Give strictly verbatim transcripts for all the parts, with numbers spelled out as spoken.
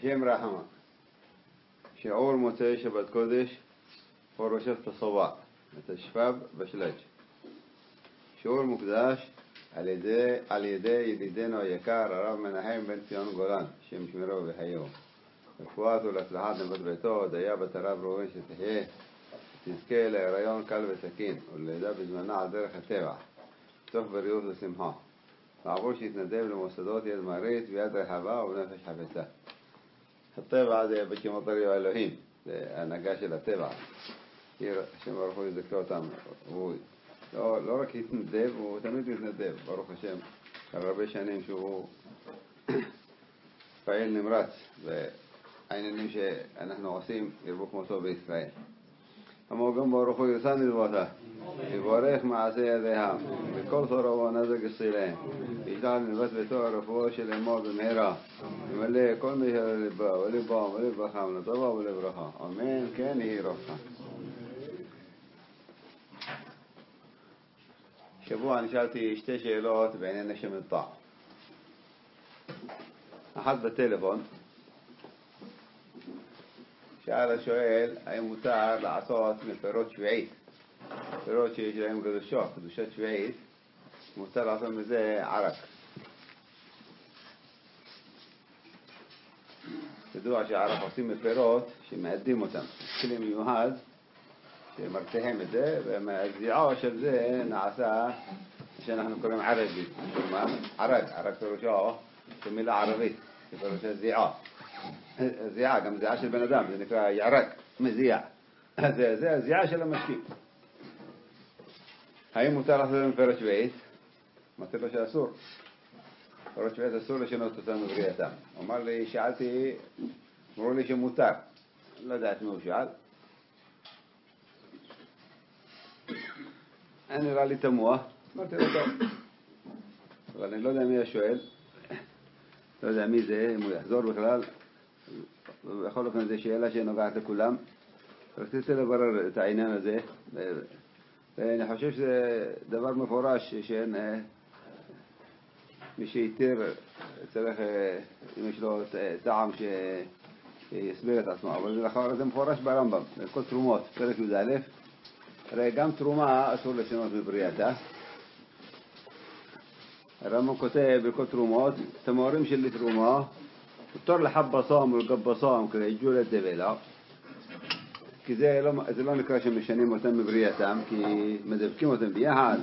שם רחמה, שיעור מוצאי שבת קודש, פרשת תצווה, תשפ"ב בשל"ג. שיעור מוקדש על ידי, על ידי ידידנו היקר הרב מנחם בן ציון גולן, שם שמירו וחיו. רפואת ולהצלחת נבות ביתו, דיה בת הרב ראובן שתחיה, תזכה להיריון קל ותקין וללידה בזמנה על דרך הטבע, תוך בריאות ושמחה. לעבור שיתנדב למוסדות יד מרית ויד רחבה ובנפש חפצה. הטבע זה בכמותרי האלוהים, זה ההנהגה של הטבע. השם ברוך הוא יזכה אותם. הוא לא, לא רק יתנדב, הוא תמיד יתנדב, ברוך השם, על הרבה שנים שהוא פעיל נמרץ, והעניינים שאנחנו עושים ירבו כמותו בישראל. כמו גם ברוך הוא ירצה נדבותה, יבורך מעשה ידיהם, וכל תורה ונזק יסילהם, וישלח לנבט ביתו הרפואה של אמו במהרה, ימלא כל מי ללבה ולבם ולבחם, לטובה ולברכה. אמן, כן יהי רבך. שבוע נשאלתי שתי שאלות בעניין נשם מטע. אחת בטלפון, שאל השואל, האם מותר לעשות מפירות שביעית? פירות שיש להם קדושות, קדושת שביעית, מותר לעשות מזה ערק. תדעו שערק עושים מפירות שמעדים אותם. כלי מיוחד שמרתיחים את זה, והזיעו של זה נעשה שאנחנו קוראים ערבי. ערק, ערק פירושו במילה ערבית, פירושו זיעה. זיעה, גם זיעה של בן אדם, זה נקרא יערק, מזיע. זה, זה הזיעה של המשקיף. האם מותר לעשות מפירות שביעית? אמרתי לו שאסור. מפירות שביעית אסור לשנות אותם בבריאתם. הוא אמר לי, שאלתי, אמרו לי שמותר. לא יודעת מי הוא שאל. אני נראה לי תמוה. אמרתי לו טוב. אבל אני לא יודע מי השואל. לא יודע מי זה, אם הוא יחזור בכלל. בכל אופן זו שאלה שנוגעת לכולם. רציתי לברר את העניין הזה. ואני חושב שזה דבר מפורש שאין מי שיתר צריך, אם יש לו טעם שיסביר את עצמו. אבל זה לאחר זה מפורש ברמב"ם, כל תרומות, פרק י"א. הרי גם תרומה אסור לשנות בבריאתה. הרמב"ם כותב בכל תרומות, את המורים של תרומה, מותר לחבסם ולגבסם כדי יג'ול את דבלה. כי זה לא, זה לא נקרא שמשנים אותם בבריאתם, כי מדבקים אותם ביחד.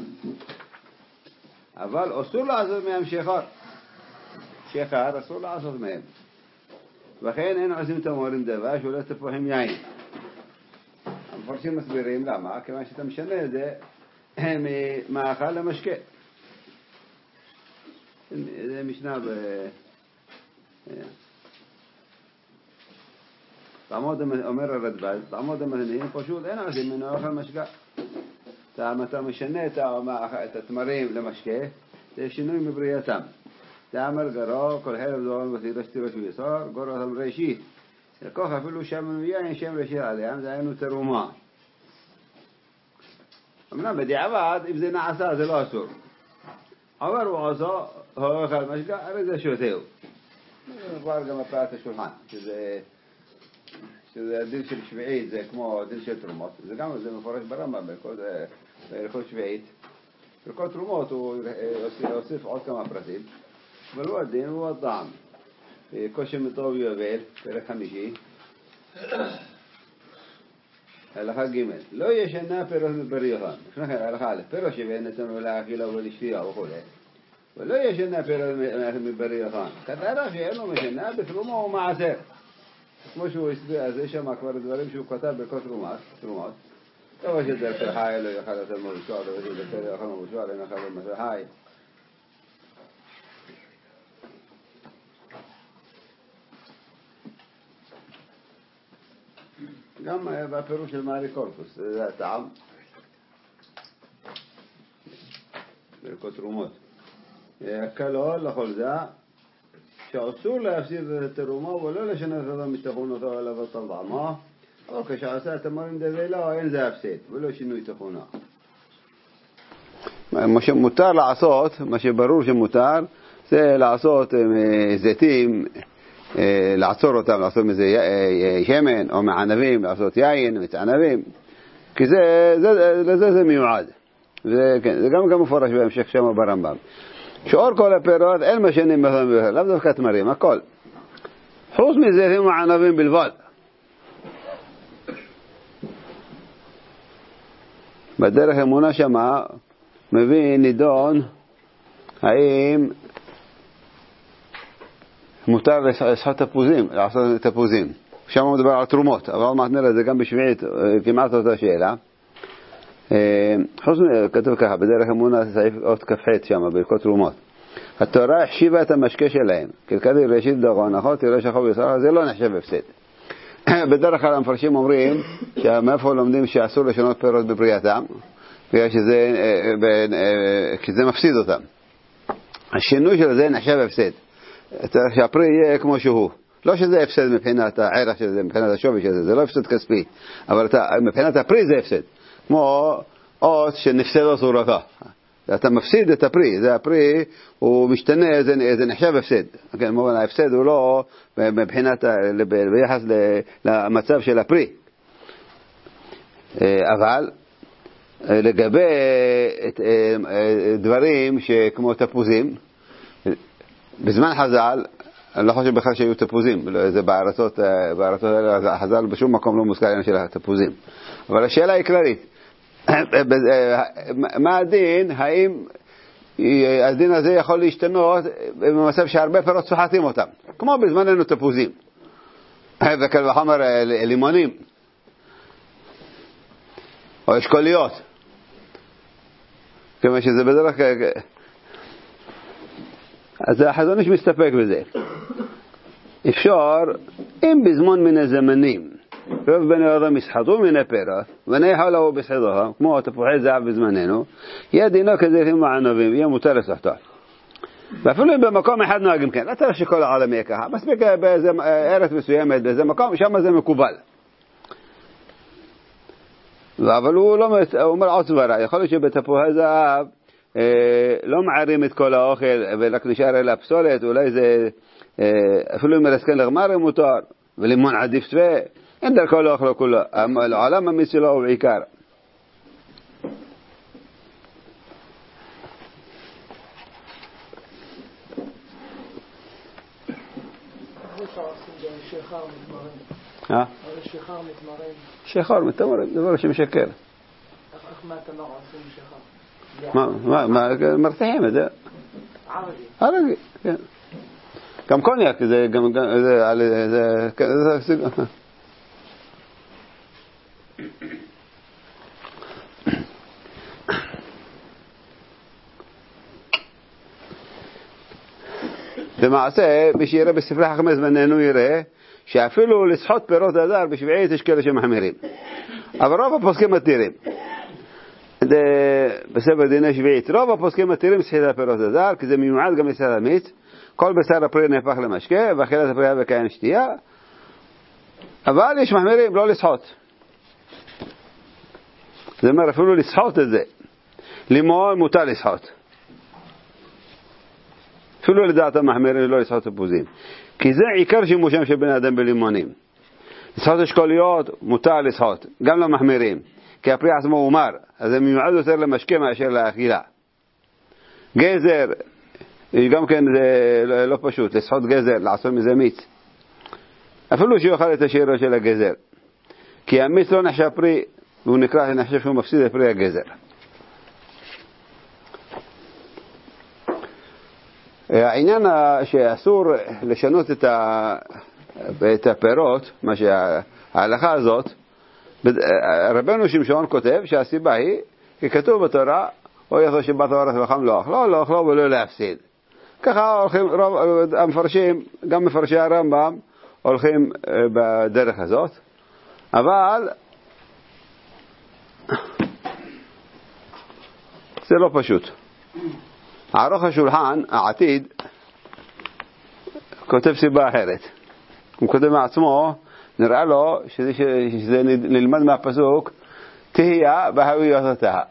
אבל אסור לעשות מהם שחר. שחר אסור לעשות מהם. וכן אין עושים את המורים דבש ולא תפוחים יין. המפרשים מסבירים למה, כיוון שאתה משנה את זה ממאכל למשקה. זה משנה ב... תעמוד אומר הרדב"ז, תעמוד המתנים, פשוט אין עושים ממנו אוכל משקה. אתה משנה את התמרים למשקה, זה שינוי מבריאתם. תאמר גרו, כל חרב דורון ותירש תירש ויסור, גורו אותם ראשית. לקוח אפילו שם מיין שם ראשית עליהם, זה היינו תרומה. אמנם בדיעבד, אם זה נעשה, זה לא אסור. אבל הוא עושה, הוא אוכל משקה, הרי זה שותהו. זה כבר גם הפעת השולחן, שזה... שזה הדין של שביעית, זה כמו הדין של תרומות. זה גם, זה מפורש ברמב"ם, בכל שביעית. בכל תרומות הוא הוסיף עוד כמה פרטים. אבל הוא הדין, הוא הטעם. כושם מטוב יובל, פרק חמישי. הלכה ג' לא ישנה פירות מבריאותן. לפני כן, הלכה א', פירות שביעית נתנו לאכילה ולשתייה וכו'. ולא ישנה פירות מבריאותן. כתרה שאין לו משנה בתרומה ומעשר. כמו שהוא הסביר, אז יש שם כבר דברים שהוא כתב בכל תרומות, תרומות. לא שדר של חי, לא יאכל יותר מבושל, לא שדר יאכל מבושל, אין אכל במסר חי. גם בפירוש של מארי קורפוס, זה הטעם. בכל תרומות. כלול לכל זה, שאסור להפסיד את התרומה ולא לשנות אותו מתכונתו אלא בטבעמה, או כשעשה תמרים דבלה אין זה הפסד ולא שינוי תכונה. מה שמותר לעשות, מה שברור שמותר, זה לעשות זיתים לעצור אותם, לעשות מזה שמן, או מענבים, לעשות יין, מתענבים, כי זה, זה, לזה זה מיועד. זה, כן, זה גם, גם מפורש בהמשך שם ברמב"ם. שאור כל הפירות, אין משנים בכלל, לאו דווקא תמרים, הכל. חוץ מזה הם מענבים בלבד. בדרך אמונה שמה, מביא נידון, האם מותר לשחוט תפוזים, לעשות תפוזים. שם הוא מדבר על תרומות, אבל עוד מעט נראה, זה גם בשביעית, כמעט אותה שאלה. חוץ מזה, כתוב ככה, בדרך אמונה, סעיף עוד כ"ח שם, ברכות תרומות. התורה החשיבה את המשקה שלהם, כלכדי ראשית דגון, נכון? תראה שחוב ישראל, זה לא נחשב הפסד. בדרך כלל המפרשים אומרים, שמאיפה לומדים שאסור לשנות פירות בבריאתם, בגלל שזה, שזה מפסיד אותם. השינוי של זה נחשב הפסד. צריך שהפרי יהיה כמו שהוא. לא שזה הפסד מבחינת הערך של זה, מבחינת השווי של זה, זה לא הפסד כספי, אבל מבחינת הפרי זה הפסד. כמו אות שנפסד לו צורתו. אתה מפסיד את הפרי, זה הפרי, הוא משתנה, זה, זה נחשב הפסד. כן, מובן, ההפסד הוא לא מבחינת, ביחס למצב של הפרי. אבל לגבי דברים שכמו תפוזים, בזמן חז"ל, אני לא חושב בכלל שהיו תפוזים, זה בארצות, בארצות האלה, חז"ל בשום מקום לא מוזכר עניין של התפוזים. אבל השאלה היא כללית. מה הדין, האם הדין הזה יכול להשתנות במצב שהרבה פירות סוחטים אותם, כמו בזמננו תפוזים, וקל וחומר לימונים, או אשכוליות, כמה שזה בדרך כלל, אז החזון איש מסתפק בזה. אפשר, אם בזמן מן הזמנים, רוב בני אדם יסחטו מן הפירות, ונאכלו הוא בסחטוהם, כמו תפוחי זהב בזמננו, יהיה דינו כזיתים וענבים, יהיה מותר לסחטו. ואפילו אם במקום אחד נוהגים כן, לא צריך שכל העולם יהיה ככה, מספיק באיזה ארץ מסוימת, באיזה מקום, שם זה מקובל. אבל הוא לא אומר עוד סברה, יכול להיות שבתפוחי זהב, לא מערים את כל האוכל ורק נשאר אלה הפסולת, אולי זה אפילו אם מרסקן לגמרי מותר, ולימון עדיף צווה, אין דרכו לא אוכלו כולו, העולם המיס שלו הוא בעיקר. אה? שחר מתמרים, דבר שמשקר. איך מהתמר עושים שחר? מה, מה, מרתיחים את זה. ערבי. ערבי, כן. גם קוניאק, זה גם, זה, זה, זה, זה, למעשה, מי שיראה בספרי חכמי זמננו יראה שאפילו לסחוט פירות הדר בשביעית יש כאלה שמחמירים. אבל רוב הפוסקים מתירים. בספר דיני שביעית, רוב הפוסקים מתירים סחיטת פירות הדר, כי זה מיועד גם לסחטת המיץ. כל בשר הפרי נהפך למשקה, ואכילת הפרי וכאין שתייה. אבל יש מחמירים לא לסחוט. זה אומר אפילו לסחוט את זה. לימון מותר לסחוט. אפילו לדעת המחמירים לא לסחוט תפוזים. כי זה עיקר שימושם של בן אדם בלימונים. לסחוט אשכוליות מותר לסחוט, גם למחמירים. כי הפרי עצמו הוא מר, אז זה מיועד יותר למשקה מאשר לאכילה. גזר, גם כן זה לא פשוט, לסחוט גזר, לעשות מזה מיץ. אפילו שיוכל את השירו של הגזר. כי המיץ לא נחשב פרי, והוא נקרא, נחשב שהוא מפסיד את פרי הגזר. העניין שאסור לשנות את, ה... את הפירות, מה שההלכה הזאת, רבנו שמשון כותב שהסיבה היא, כי כתוב בתורה, או יחזור שבת האורס לחם לא אכלו, לא אכלו ולא להפסיד. ככה הולכים, רוב המפרשים, גם מפרשי הרמב"ם, הולכים בדרך הזאת, אבל זה לא פשוט. ערוך השולחן, העתיד, כותב סיבה אחרת. הוא כותב מעצמו, נראה לו שזה, שזה נלמד מהפסוק, תהיה בהוויותתה.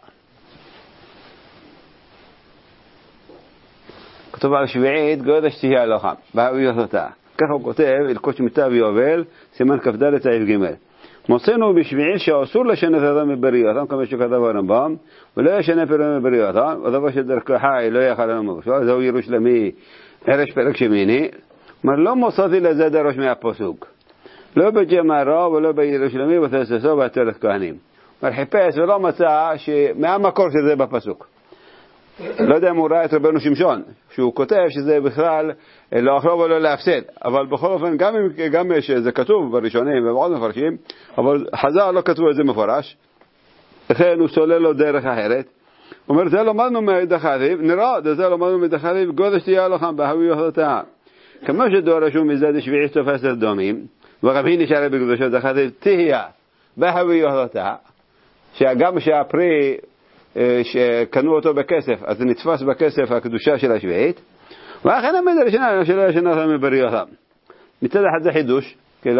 כתוב על שביעית, גודש תהיה לוחם, בהוויותתה. ככה הוא כותב, הלכות שמיטה ויובל, סימן כ"ד סעיף ג'. מוצאנו בשביעיל שאסור לשנות אדם מבריאתם, כמו שכתב הרמב"ם, ולא ישנה פירות מבריאתם, ודבר שדרכו חי לא יאכל לנו מבשל, זהו ירושלמי, ערש פרק שמיני. אומר, לא מוצאתי לזה דרוש מהפסוק. לא בג'מרה ולא בירושלמי ותססו בעטרת כהנים. אומר, חיפש ולא מצא מהמקור שזה בפסוק. לא יודע אם הוא ראה את רבנו שמשון, שהוא כותב שזה בכלל לא אכלו ולא להפסד, אבל בכל אופן גם, גם שזה כתוב בראשונים ובעוד מפרשים, אבל חז"ל לא כתבו את זה מפורש, לכן הוא סולל לו דרך אחרת. הוא אומר, זה לומדנו מדחתיו, נראה, זה לומדנו מדחתיו, גודש תהיה לכם בהווי יחדתה. כמו שדורשו מזה דשביעי תופסת דומים, וגם היא נשארה בקדושת דחתיו, תהיה בהווי יחדתה, שגם שהפרי שקנו אותו בכסף, אז זה נתפס בכסף הקדושה של השביעית, ואכן עמד הראשונה שלא ישנה מבריאתם. מצד אחד זה חידוש,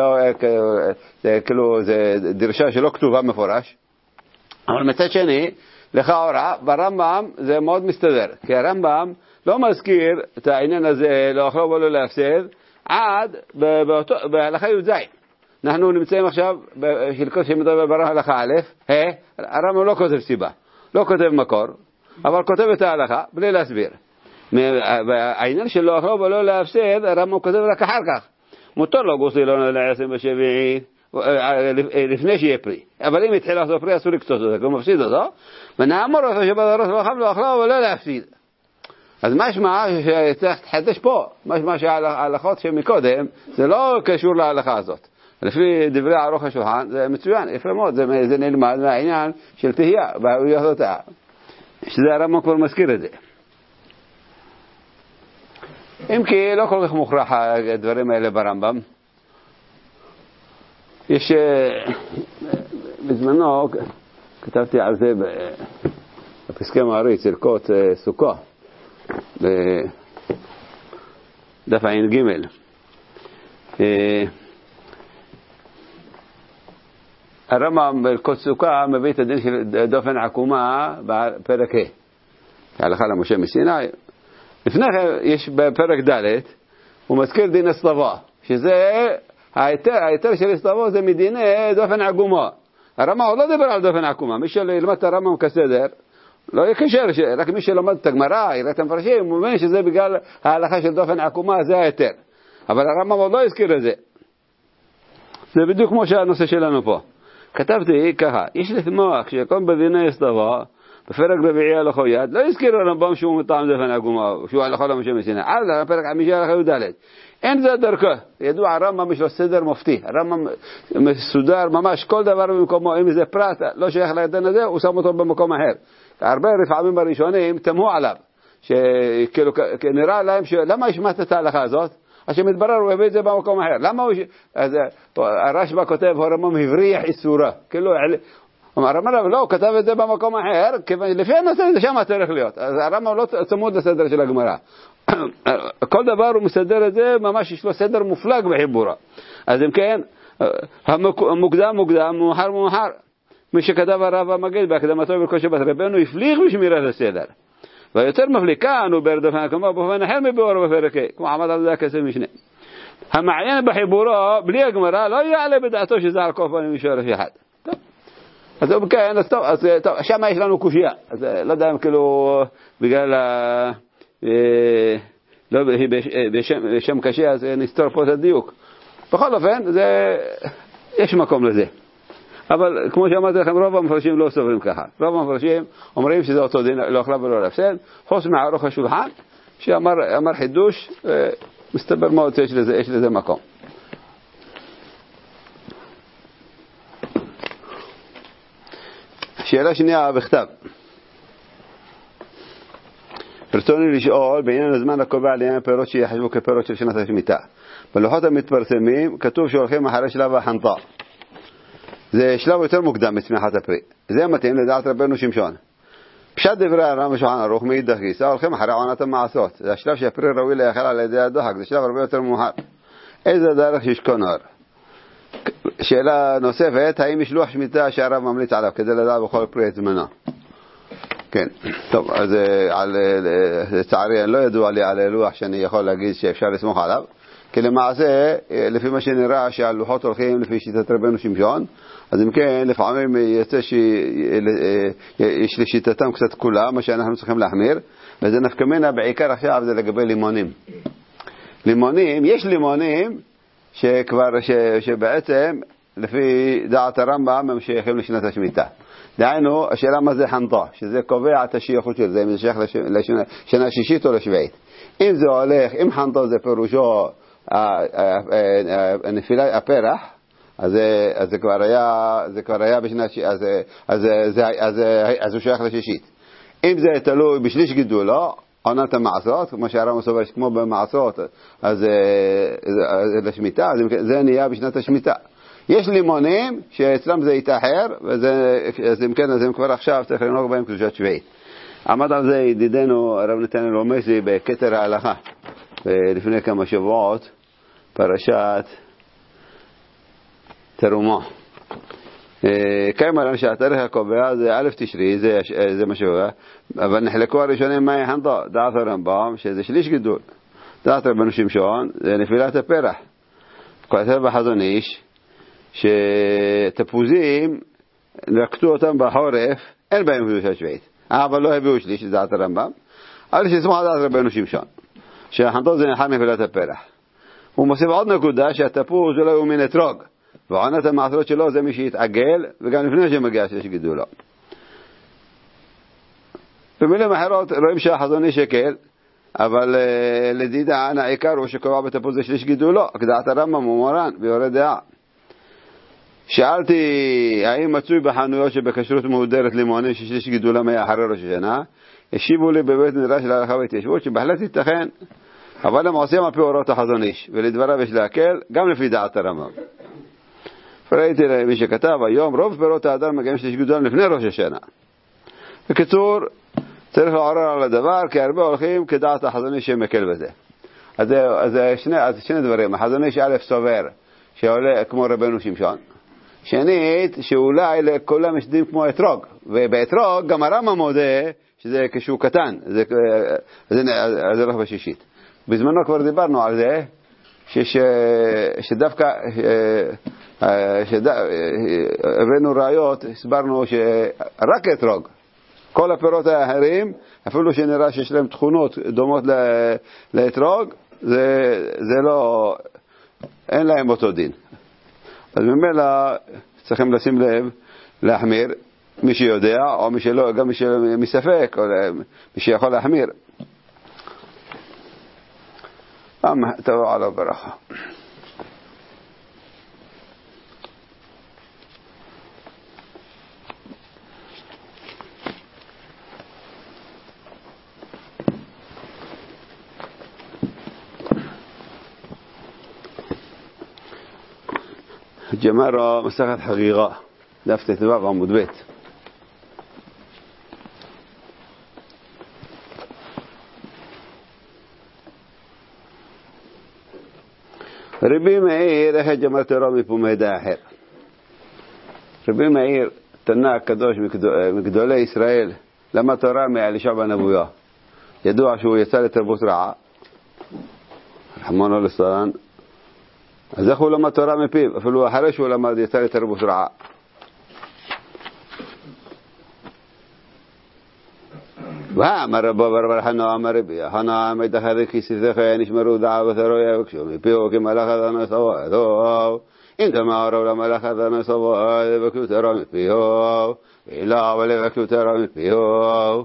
כאילו זה דרשה שלא כתובה מפורש, אבל מצד שני, לכאורה, ברמב"ם זה מאוד מסתדר, כי הרמב"ם לא מזכיר את העניין הזה, לא אכלו ולא להפסד, עד בהלכה י"ז. אנחנו נמצאים עכשיו בחלקות שמדבר בהלכה א', הרמב"ם לא כותב סיבה. לא כותב מקור, אבל כותב את ההלכה, בלי להסביר. העניין של לא אכלו ולא להפסד, הרמב"ם כותב רק אחר כך. מותר לו גוסי לא לעשם בשביעי, לפני שיהיה פרי. אבל אם התחיל לעשות פרי, אסור לקצות אותו, כי הוא מפסיד אותו, ונאמר אותו שבדרוס לא אכלו, לא אכלו ולא להפסיד. אז משמע שצריך לחדש פה, משמע שההלכות שמקודם, זה לא קשור להלכה הזאת. לפי דברי ערוך השולחן, זה מצוין, יפה מאוד, זה, זה נלמד מהעניין של תהייה, בהויותיה, שזה הרמב"ם כבר מזכיר את זה. אם כי לא כל כך מוכרח הדברים האלה ברמב"ם. יש, בזמנו, כתבתי על זה בפסקי מעריץ, הלכות סוכה, בדף עין ג'. הרמב"ם בהלכות סוכה מביא את הדין של דופן עקומה בפרק ה', ההלכה למשה מסיני. לפני כן יש בפרק ד' הוא מזכיר דין הסתווה, שזה ההיתר, ההיתר של הסתווה זה מדיני דופן עקומה. הרמב"ם עוד לא דיבר על דופן עקומה, מי שלמד את הרמב"ם כסדר לא יקשר, רק מי שלמד את הגמרא, יראה את המפרשים, הוא מבין שזה בגלל ההלכה של דופן עקומה, זה ההיתר. אבל הרמב"ם עוד לא הזכיר את זה. זה בדיוק כמו שהנושא שלנו פה. כתבתי ככה, יש לתמוך שיקום בדיני הסתווה, בפרק רביעי הלכו יד, לא הזכיר הרמב"ם שהוא מטעם דופן עקומה, שהוא הלכה למשה מסיני, עד לפרק חמישי הלכה י"ד. אין זה דרכו, ידוע הרמב"ם יש לו סדר מופתי, הרמב"ם מסודר ממש כל דבר במקומו, אם זה פרט לא שייך לעדן הזה, הוא שם אותו במקום אחר. הרבה רפעמים בראשונים תמו עליו, שכאילו נראה להם למה השמעת את ההלכה הזאת? אז שמתברר הוא הביא את זה במקום אחר. למה הוא... אז הרשב"א כותב, הרמב"ם הבריח איסורה. כאילו, הרמב"ם לא, הוא כתב את זה במקום אחר, לפי הנושא זה שם צריך להיות. אז הרמב"ם לא צמוד לסדר של הגמרא. כל דבר הוא מסדר את זה, ממש יש לו סדר מופלג בחיבורה. אז אם כן, המוקדם מוקדם, מאוחר מאוחר. מי שכתב הרב המגיד בהקדמתו ברכו שבת רבנו, הפליג בשמירת הסדר. ויותר מפליג כאן הוא באר דופן עקומה באופן אחר מביאור בפרק ה', כמו עמד על זה הכסף משנה. המעיין בחיבורו, בלי הגמרא, לא יעלה בדעתו שזה על כל פנים משורש אחד. טוב. אז הוא כן, אז טוב, אז טוב, שם יש לנו קושיה. אז לא יודע אם כאילו, בגלל ה... לא, בשם קשה, אז נסתור פה את הדיוק. בכל אופן, זה... יש מקום לזה. אבל כמו שאמרתי לכם, רוב המפרשים לא סוברים ככה. רוב המפרשים אומרים שזה אותו דין, לא אכלה ולא להפסד, חוץ מערוך השולחן, שאמר אמר חידוש, מסתבר מאוד שיש לזה, יש לזה מקום. שאלה שנייה בכתב. ברצוני לשאול, בעניין הזמן הקובע לעניין פירות שיחשבו כפירות של שנת השמיטה. בלוחות המתפרסמים כתוב שהולכים אחרי שלב החנטה. זה שלב יותר מוקדם מצמיחת הפרי. זה מתאים לדעת רבנו שמשון. פשט דברי הרמב"ם שולחן ערוך מאידך גיסא, הולכים אחרי עונת המעשות. זה השלב שהפרי ראוי לאכל על ידי הדוחק, זה שלב הרבה יותר מאוחר. איזה דרך שישכון אור? שאלה נוספת, האם יש לוח שמיטה שהרב ממליץ עליו כדי לדעת בכל פרי את זמנו? כן, טוב, אז על, לצערי לא ידוע לי על לוח שאני יכול להגיד שאפשר לסמוך עליו. כי למעשה, לפי מה שנראה שהלוחות הולכים לפי שיטת רבנו שמשון, אז אם כן, לפעמים יצא שיש לשיטתם קצת כולה, מה שאנחנו צריכים להחמיר, וזה נפקא מינה בעיקר עכשיו זה לגבי לימונים. לימונים, יש לימונים שכבר, ש, שבעצם לפי דעת הרמב"ם הם שייכים לשנת השמיטה. דהיינו, השאלה מה זה חנטה, שזה קובע את השייכות של זה, אם זה שייך לשנה השישית או לשביעית. אם זה הולך, אם חנטה זה פירושו נפילה הפרח, אז זה כבר היה, זה כבר היה בשנה, אז אז הוא שייך לשישית. אם זה תלוי בשליש גידולו, עונת המעשות, כמו שהרמב"ם סובר כמו במעשות, אז לשמיטה, זה נהיה בשנת השמיטה. יש לימונים שאצלם זה יתאחר, אז אם כן, אז הם כבר עכשיו צריך לנהוג בהם קדושת שביעית. עמד על זה ידידנו הרב נתנאל רומזי בכתר ההלכה, לפני כמה שבועות, פרשת תרומה. כמה שהתאריך הקובע זה א' תשרי, זה, זה מה שהוא, אבל נחלקו הראשונים מהי חנטה, דעת הרמב"ם, שזה שליש גידול. דעת רבנו שמשון, זה נפילת הפרח. כותב בחזון איש, שתפוזים, לקטו אותם בחורף, אין בהם קדושת שביעית. אבל לא הביאו שליש, זה דעת הרמב"ם. אבל שסמוך דעת רבנו שמשון, שהחנטה זה נחל נפילת הפרח. הוא מוסיף עוד נקודה שהתפוז לא הוא מן אתרוג. ועונת המעשרות שלו זה מי שיתעגל, וגם לפני שמגיע שיש גידולו. במילים אחרות רואים שהחזון איש שקל, אבל לדידן העיקר הוא שקובע בתפוז זה שליש גידולו, כדעת הרמב"ם ומורן, ביורי דעה. שאלתי האם מצוי בחנויות שבכשרות מהודרת לימונים ששליש גידולם היה אחרי ראש השנה, השיבו לי בבית מדרש להלכה והתיישבות שבהחלט ייתכן, אבל הם עושים על פי הוראות החזון איש, ולדבריו יש להקל גם לפי דעת הרמב"ם. ראיתי למי שכתב, היום רוב פירות האדם מגיעים שליש גידולם לפני ראש השנה. בקיצור, צריך לעורר על הדבר, כי הרבה הולכים כדעת החזון איש שמקל בזה. אז, אז, שני, אז שני דברים, החזון איש א' סובר שעולה כמו רבנו שמשון, שנית, שאולי לכולם יש דין כמו אתרוג, ובאתרוג גם הרמב"ם מודה שזה כשהוא קטן, זה, זה, זה לא בשישית. בזמנו כבר דיברנו על זה, שש, שדווקא, הבאנו ראיות, הסברנו שרק אתרוג, כל הפירות האחרים, אפילו שנראה שיש להם תכונות דומות לאתרוג, זה, זה לא, אין להם אותו דין. אז ממילא צריכים לשים לב, להחמיר, מי שיודע, או מי שלא, גם מי שמספק, או מי שיכול להחמיר. אמה, תבוא עליו ברכה. ג'מרה מסכת חגיגה, דף ט"ו עמוד ב'. רבי מאיר, איך ג'מר תורה מפומדה אחר. רבי מאיר, תנא הקדוש מגדולי ישראל, למה תורה מאלישע בן אבויה. ידוע שהוא יצא לתרבות רעה, רחמנא ליצלן, אז איך הוא למד תורה מפיו, אפילו אחרי שהוא למד יצא לתרבות רעה. ואמר רבו ברבר חנא אמר רבי, חנא עמד אחרי כיסיסך נשמרו דעה ותרויה וקשו מפיו כמלאך אדוני סבאתו. אם תמרו למלאך אדוני סבאתו וקשו תורה מפיו, ואילה ולבקשו תורה מפיו.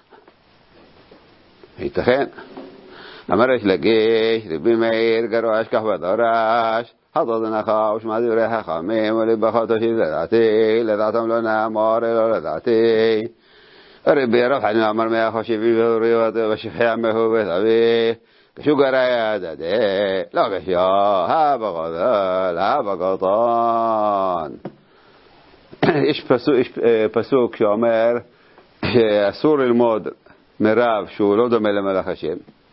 ייתכן. אמר יש לגיש, רבי מאיר גרוע אשכח ודורש, חטא דנחה ושמע דברי חכמים ולבחו תשיב לדעתי, לדעתם לא נאמר אלא לדעתי. רבי רב חנין אמר מאה חושבי והוריות ושכחי עמהו בית אבי, כשו גרע ידעתי, לא כשו, הבא גדול, הבא קטן. יש פסוק שאומר שאסור ללמוד מרב שהוא לא דומה למלאך השם.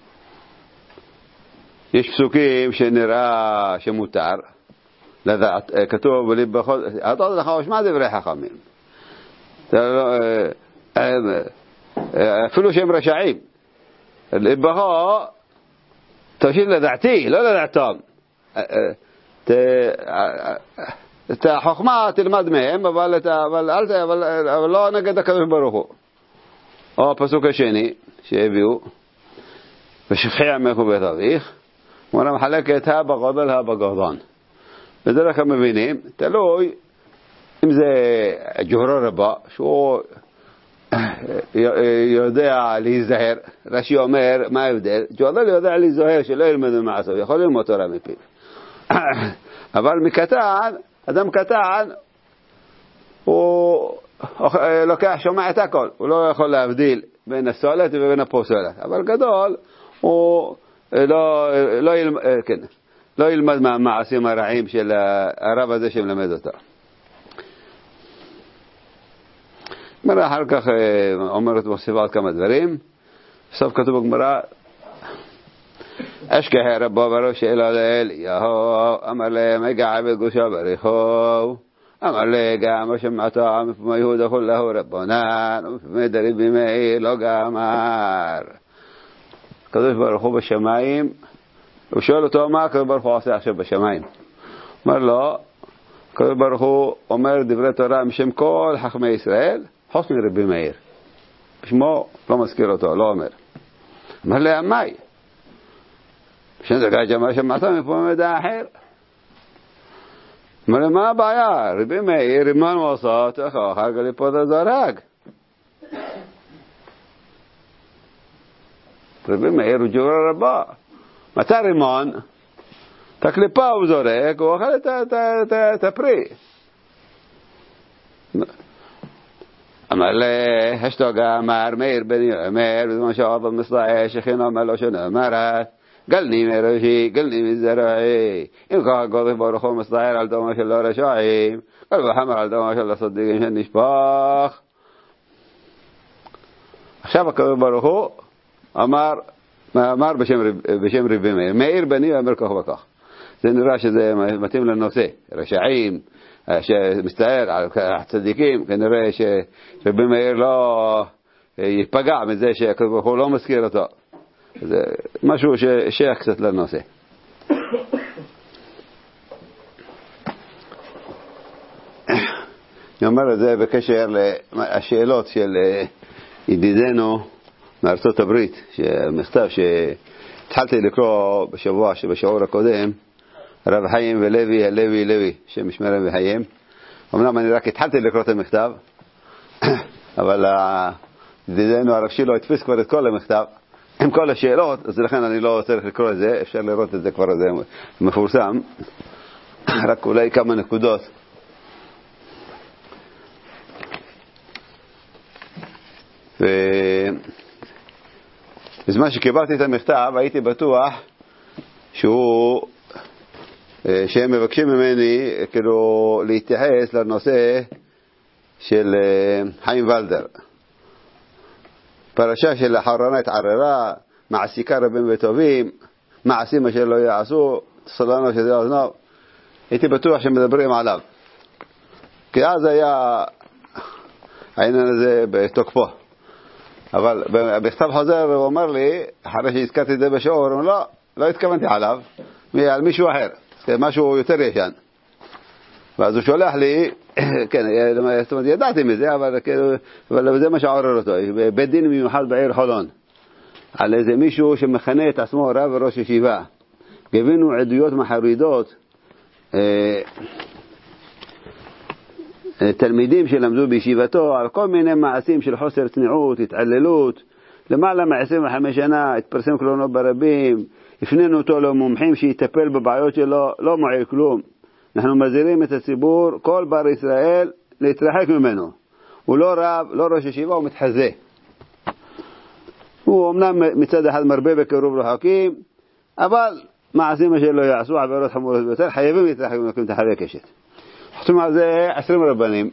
יש פסוקים שנראה שמותר, לדעת, כתוב בלבחו, אתה לך ושמע דברי חכמים. אפילו שהם רשעים. לבחו תושיט לדעתי, לא לדעתם. את החוכמה תלמד מהם, אבל, אבל, אבל, אבל, אבל לא נגד הקדוש ברוך הוא. או הפסוק השני שהביאו, ושפחי עמך ובית אביך, הוא מחלק את הא בגודל הא בגודן. בדרך כלל מבינים, תלוי אם זה ג'והרו רבה, שהוא יודע להיזהר. רש"י אומר, מה ההבדל? ג'והרו יודע להיזהר שלא ילמד ממעשיו, יכול ללמוד תורה מפיו. אבל מקטן, אדם קטן, הוא לוקח, שומע את הכל, הוא לא יכול להבדיל בין הסולת ובין הפוסלת. אבל גדול, הוא לא, לא, ילמד, כן, לא ילמד מהמעשים הרעים של הרב הזה שמלמד אותו. גמרא אחר כך אומרת מוסיפה כמה דברים. בסוף כתוב בגמרא, אשכח רבו בראש אלא לאל יהו, אמר להם הגע עבד גושה בריחו, אמר לי גם שמעתו מפמי יהודה כולהו רבונן ומפמי דרבי מאיר לא גמר. הקדוש ברוך הוא בשמיים, הוא שואל אותו מה הקדוש ברוך הוא עושה עכשיו בשמיים. אומר לו, הקדוש ברוך הוא אומר דברי תורה משם כל חכמי ישראל חוץ מרבי מאיר, בשמו לא מזכיר אותו, לא אומר. אמר לי עמי שנדגע ג'מה שמעתו מפה מידע אחר. אמר לי מה הבעיה? רבי מאיר רימן ועושה אחר כך ליפות הזרג. רבי מאיר הוא ג'ורה רבה. מתי רימן? את הקליפה הוא זורק, הוא אוכל את הפרי. אמר לי, השתוגע אמר מאיר בני אומר, בזמן שעוד המסלעי שכינו אמר לו שנאמרת, גלני מראשי, גלני מזרעי. אם כך הקדוש ברוך הוא מסתער על דמו של הרשעים, קל וחמור על דמו של הצדיקים שנשפך. עכשיו הקדוש ברוך הוא אמר, אמר בשם, בשם רבי מאיר, מאיר בני אומר כך וכך. זה נראה שזה מתאים לנושא. רשעים שמסתער על הצדיקים, כנראה שרבי מאיר לא ייפגע מזה שהקדוש ברוך הוא לא מזכיר אותו. זה משהו ששייך קצת לנושא. אני אומר את זה בקשר לשאלות של ידידנו מארצות הברית, שמכתב שהתחלתי לקרוא בשבוע שבשיעור הקודם, הרב חיים ולוי, הלוי לוי, שם ישמרם וחיים. אמנם אני רק התחלתי לקרוא את המכתב, אבל ידידנו הרב שילו התפיס כבר את כל המכתב עם כל השאלות, אז לכן אני לא צריך לקרוא את זה, אפשר לראות את זה כבר, זה מפורסם. רק אולי כמה נקודות. ובזמן שקיבלתי את המכתב הייתי בטוח שהוא, שהם מבקשים ממני כאילו להתייחס לנושא של חיים ולדר, פרשה של אחרונה התערערה, מעסיקה רבים וטובים, מעשים אשר לא יעשו, סולנו שזה אוזנו. הייתי בטוח שמדברים עליו, כי אז היה העניין הזה בתוקפו. אבל במכתב חוזר הוא אומר לי, אחרי שהזכרתי את זה בשיעור, הוא לא, לא התכוונתי עליו, על מישהו אחר, משהו יותר ישן. ואז הוא שולח לי, כן, זאת אומרת, ידעתי מזה, אבל, אבל זה מה שעורר אותו. בית דין מיוחד בעיר חולון, על איזה מישהו שמכנה את עצמו רב וראש ישיבה. גבינו עדויות מחרידות, תלמידים שלמדו בישיבתו על כל מיני מעשים של חוסר צניעות, התעללות. למעלה מ-עשרים וחמש שנה התפרסם קלונו ברבים, הפנינו אותו למומחים שיטפל בבעיות שלו, לא מועיל כלום. אנחנו מזהירים את הציבור, כל בר ישראל, להתרחק ממנו. הוא לא רב, לא ראש ישיבה, הוא מתחזה. הוא אמנם מצד אחד מרבה בקירוב רחוקים, אבל מעשים אשר לא יעשו, עבירות חמורות ביותר, חייבים להתרחק ממנו כמתחרה קשת. חתום על זה עשרים רבנים.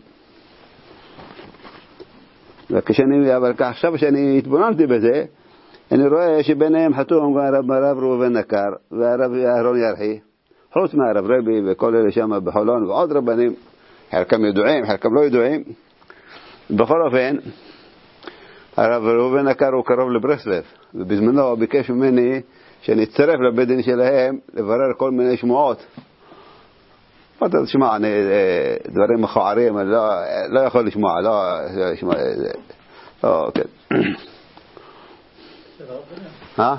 וכשאני, אבל עכשיו שאני התבוננתי בזה, אני רואה שביניהם חתום גם הרב ראובן נקר והרב אהרון ירחי, חוץ מהרב רבי וכל אלה שם בחולון ועוד רבנים, חלקם ידועים, חלקם לא ידועים. בכל אופן, הרב ראובן נקר הוא קרוב לברסלב, ובזמנו ביקש ממני שנצטרף לבית דין שלהם לברר כל מיני שמועות. אתה תשמע, אני, דברים מכוערים, אני לא, לא יכול לשמוע, לא לשמוע, לא, כן. אה?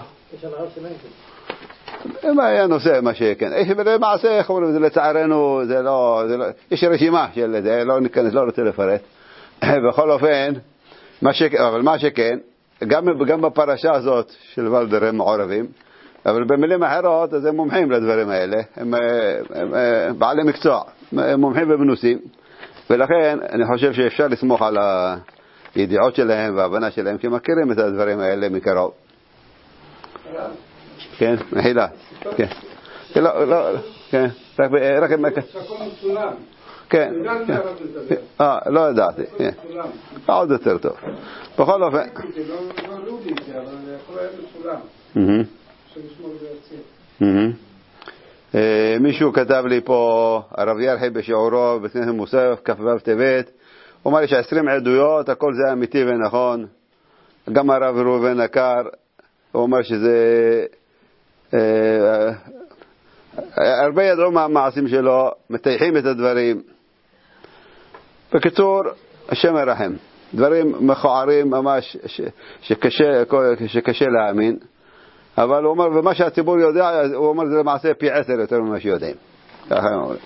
מה היה נושא, מה שכן. יש למעשה, איך אומרים, זה לצערנו, זה לא, זה לא, יש רשימה של זה, לא ניכנס, לא רוצה לפרט. בכל אופן, מה שכן, אבל מה שכן, גם, גם בפרשה הזאת של ולדר הם מעורבים, אבל במילים אחרות, אז הם מומחים לדברים האלה, הם, הם, הם בעלי מקצוע, הם מומחים ומנוסים, ולכן אני חושב שאפשר לסמוך על הידיעות שלהם וההבנה שלהם, כי מכירים את הדברים האלה מקרוב. כן, מחילה. כן. לא, לא, כן. רק, רק, כן. אה, לא ידעתי. עוד יותר טוב. בכל אופן. מישהו כתב לי פה, הרב ירחי בשיעורו בכנסת מוסף, כ"ו טבת, הוא אמר לי שעשרים עדויות, הכל זה אמיתי ונכון. גם הרב ראובן הקר, הוא אומר שזה הרבה ידעו מהמעשים שלו, מטייחים את הדברים. בקיצור, השם ירחם. דברים מכוערים ממש שקשה, שקשה להאמין. אבל הוא אומר, ומה שהציבור יודע, הוא אומר, זה למעשה פי עשר יותר ממה שיודעים. ככה הם אומרים.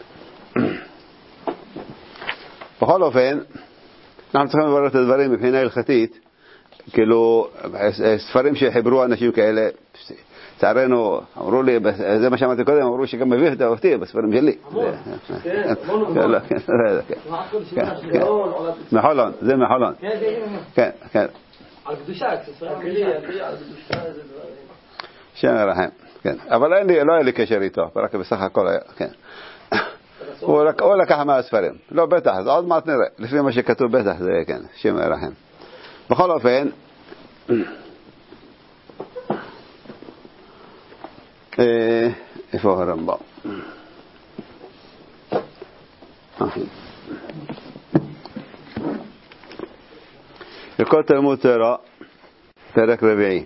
בכל אופן, אנחנו צריכים לברר את הדברים מבחינה הלכתית, כאילו, ספרים שחיברו אנשים כאלה, צערנו, אמרו לי, זה מה שאמרתי קודם, אמרו שגם מביא את אותי בספרים שלי. כן, אמרנו, מחולון, זה מחולון. כן, כן. על קדושה, ספרים שלי, על קדושה, איזה דברים. שם ירחם, כן. אבל אין לי, לא היה לי קשר איתו, רק בסך הכל היה, כן. הוא לקח מהספרים. לא, בטח, אז עוד מעט נראה. לפי מה שכתוב בטח, זה כן, שם ירחם. בכל אופן, איפה הרמב"ם? לכל תלמוד תורה, פרק רביעי.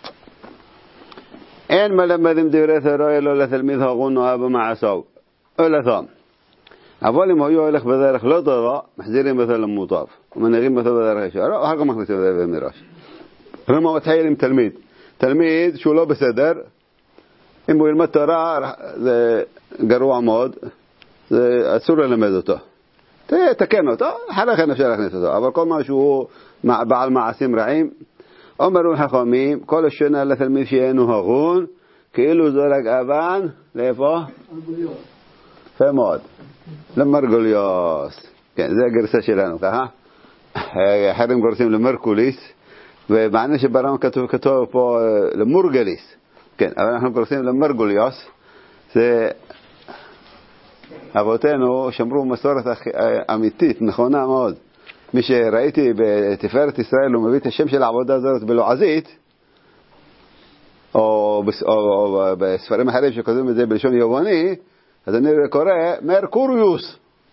אין מלמדים דברי תורה אלא לתלמיד הגון או אבא מעשיו, או לתם. אבל אם היו הולך בדרך לא טובה, מחזירים אותו למוטב, ומנהגים אותו בדרך ישרה, ואחר כך מכניסים אותו במדרש. רמב"ם מתחיל עם תלמיד. תלמיד שהוא לא בסדר, אם הוא ילמד תורה, זה גרוע מאוד, זה אסור ללמד אותו. תקן אותו, אחרי כן אפשר להכניס אותו. אבל כל מה שהוא בעל מעשים רעים, אומרו חכמים, כל השנה לתלמיד שאינו הגון, כאילו זורק אבן, לאיפה? יפה מאוד. למרגוליוס. כן, זה הגרסה שלנו, ככה. אחרים גורסים למרקוליס, ומעניין שברם כתוב, כתוב פה למורגליס. כן, אבל אנחנו גורסים למרגוליוס. זה אבותינו שמרו מסורת אמיתית, נכונה מאוד. מי שראיתי בתפארת ישראל, הוא מביא את השם של העבודה הזאת בלועזית, או, או, או בספרים אחרים שכותבים את זה בלשון יווני, אז אני קורא מרקוריוס.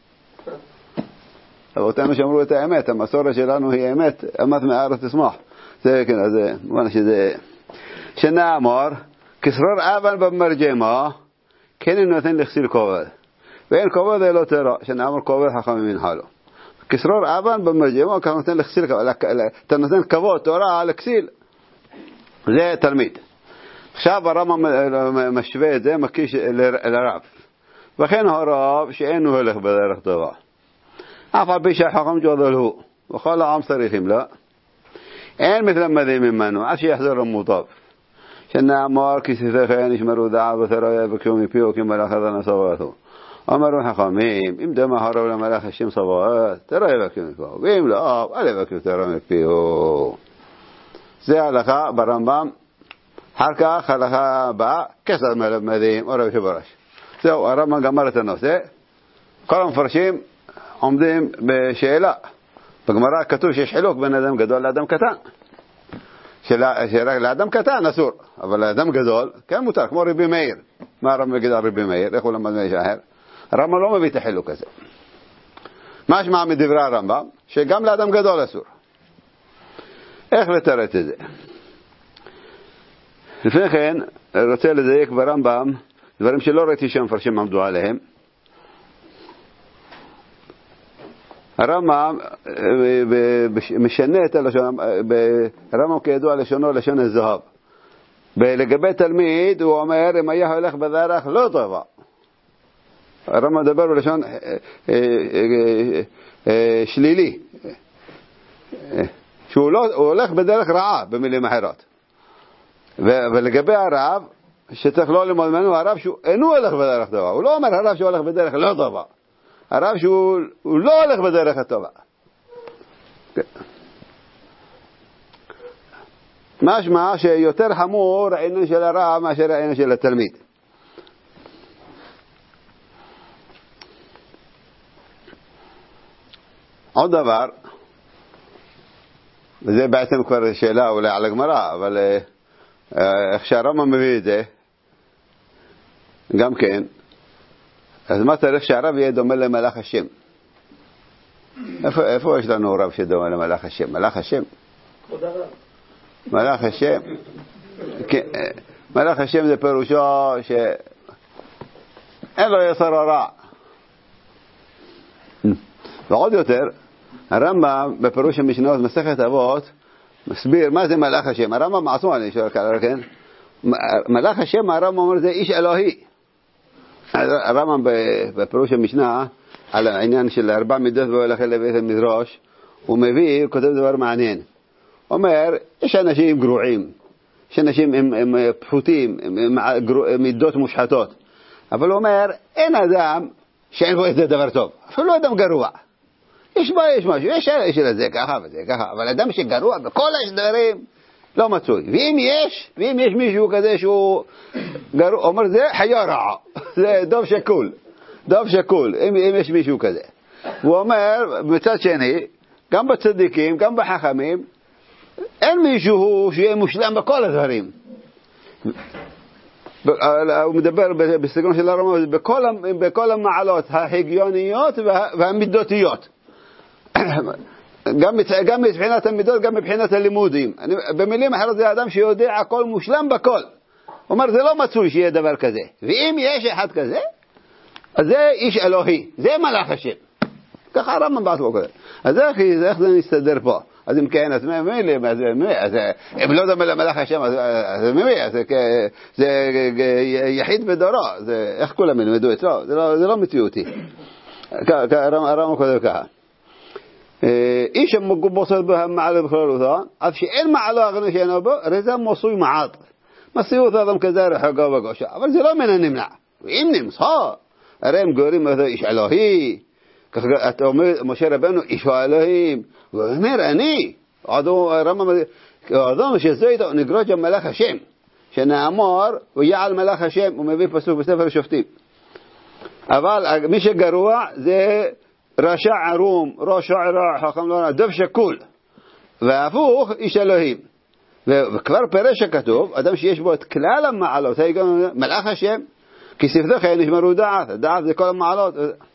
אבותינו שאמרו את האמת, המסורת שלנו היא אמת, אמת מהארץ תשמח. זה כן, אז בואו שזה... שנאמר, כסרור אבן במרג'מה, כן נותן לחסיל כובד. ואין כובד אלא תורה, שנאמר כובד חכמים ינחלו. כסרור אבן במרג'מה, כאן נותן לחסיל כובד. אתה נותן כבוד, תורה לכסיל. זה תלמיד. עכשיו הרמב"ם משווה את זה, מקיש לרב. וכן הרב שאינו הולך בדרך טובה. אף על פי שהחכם ג'ודל הוא, וכל העם צריכים לו. אין מתלמדים ממנו, עד שיחזור למוטב. שנאמר כי ספריכם ישמרו דעה ותורה יבקשו מפיו כמלאך אדון צבאתו. אמרו חכמים, אם דמה הרב למלאך השם צבאות, תורה יבקשו מפיו, ואם לא, אל יבקשו תורה מפיו. זה הלכה ברמב"ם. אחר כך הלכה הבאה, כסר מלמדים, או רבי שבראש. זהו, הרמב"ם גמר את הנושא. כל המפרשים עומדים בשאלה. בגמרא כתוב שיש חילוק בין אדם גדול לאדם קטן. שרק לאדם קטן אסור, אבל לאדם גדול כן מותר, כמו רבי מאיר. מה הרמב"ם יגיד על רבי מאיר? איך הוא למד מאיש אחר? הרמב"ם לא מביא את החילוק הזה. מה שמע מדברי הרמב"ם? שגם לאדם גדול אסור. איך לתרץ את זה? לפני כן, רוצה לדייק ברמב"ם, דברים שלא ראיתי שהמפרשים עמדו עליהם. הרמב"ם משנה את הלשון, הרמב"ם כידוע לשונו לשון הזהב. ולגבי תלמיד הוא אומר, אם היה הולך בדרך לא טובה. הרמב"ם מדבר בלשון שלילי, שהוא הולך בדרך רעה, במילים אחרות. ולגבי הרב, שצריך לא ללמוד ממנו, הרב שהוא אינו הולך בדרך טובה. הוא לא אומר הרב שהוא הולך בדרך לא טובה. הרב שהוא לא הולך בדרך הטובה. משמע שיותר חמור העניין של הרב מאשר העניין של התלמיד. עוד דבר, וזה בעצם כבר שאלה אולי על הגמרא, אבל איך שהרמב"ם מביא את זה, גם כן, אז מה צריך שהרב יהיה דומה למלאך השם? איפה, איפה יש לנו רב שדומה למלאך השם? מלאך השם? כבוד הרב. מלאך השם? מלאך השם זה פירושו שאין לו יצר הרע. ועוד יותר, הרמב"ם בפירוש המשנות מסכת אבות מסביר מה זה מלאך השם. הרמב"ם מעצמו, אני שואל כאלה, כן? מלאך השם, הרמב"ם אומר זה איש אלוהי. הרמב"ם בפירוש המשנה על העניין של ארבע מידות והולך אל בית המדרש, הוא מביא, הוא כותב דבר מעניין. הוא אומר, יש אנשים גרועים, יש אנשים הם, הם פחותים, הם, הם מידות מושחתות. אבל הוא אומר, אין אדם שאין בו איזה דבר טוב. אפילו לא אדם גרוע. יש בו, יש משהו, יש לזה ככה וזה ככה. אבל אדם שגרוע בכל השדרים לא מצוי. ואם יש, ואם יש מישהו כזה שהוא גרוע, אומר, זה חיה רעה. זה דוב שקול. דוב שקול, אם, אם יש מישהו כזה. הוא אומר, מצד שני, גם בצדיקים, גם בחכמים, אין מישהו שיהיה מושלם בכל הדברים. הוא מדבר בסגנון של הרמב"ם בכל, בכל המעלות ההגיוניות והמידותיות. גם, גם מבחינת המידות, גם מבחינת הלימודים. אני, במילים אחרות זה האדם שיודע הכל מושלם בכל. הוא אומר, זה לא מצוי שיהיה דבר כזה. ואם יש אחד כזה, אז זה איש אלוהי. זה מלאך השם. ככה הרמב"ם בעצמו כזה. אז איך, איך זה נסתדר פה? אז אם כן, אז מי, אז מי, אז אם לא דומה למלאך השם, אז מי, אז זה יחיד בדורו. איך כולם ילמדו אצלו? זה לא מציאותי. הרמב"ם כותב ככה. איש המגובסת במעלה בכללותו, אף שאין מעלה אגנו שאינו בו, רזה מוסוי מעט. מסיעות אדם כזה רחוקה וגושה. אבל זה לא מן הנמנע. ואם נמצא, הרי הם גורים אותו איש אלוהי. אתה אומר, משה רבנו, איש האלוהים. הוא אומר, אני, אדם שזה איתו, נגרוש על מלאך השם. שנאמר, הוא יעל מלאך השם, הוא מביא פסוק בספר השופטים. אבל מי שגרוע זה רשע ערום, ראש רע, חכם לא רע, דב שקול. והפוך, איש אלוהים. וכבר פירש שכתוב, אדם שיש בו את כלל המעלות, מלאך השם, כי ספתח נשמרו דעת, דעת זה כל המעלות.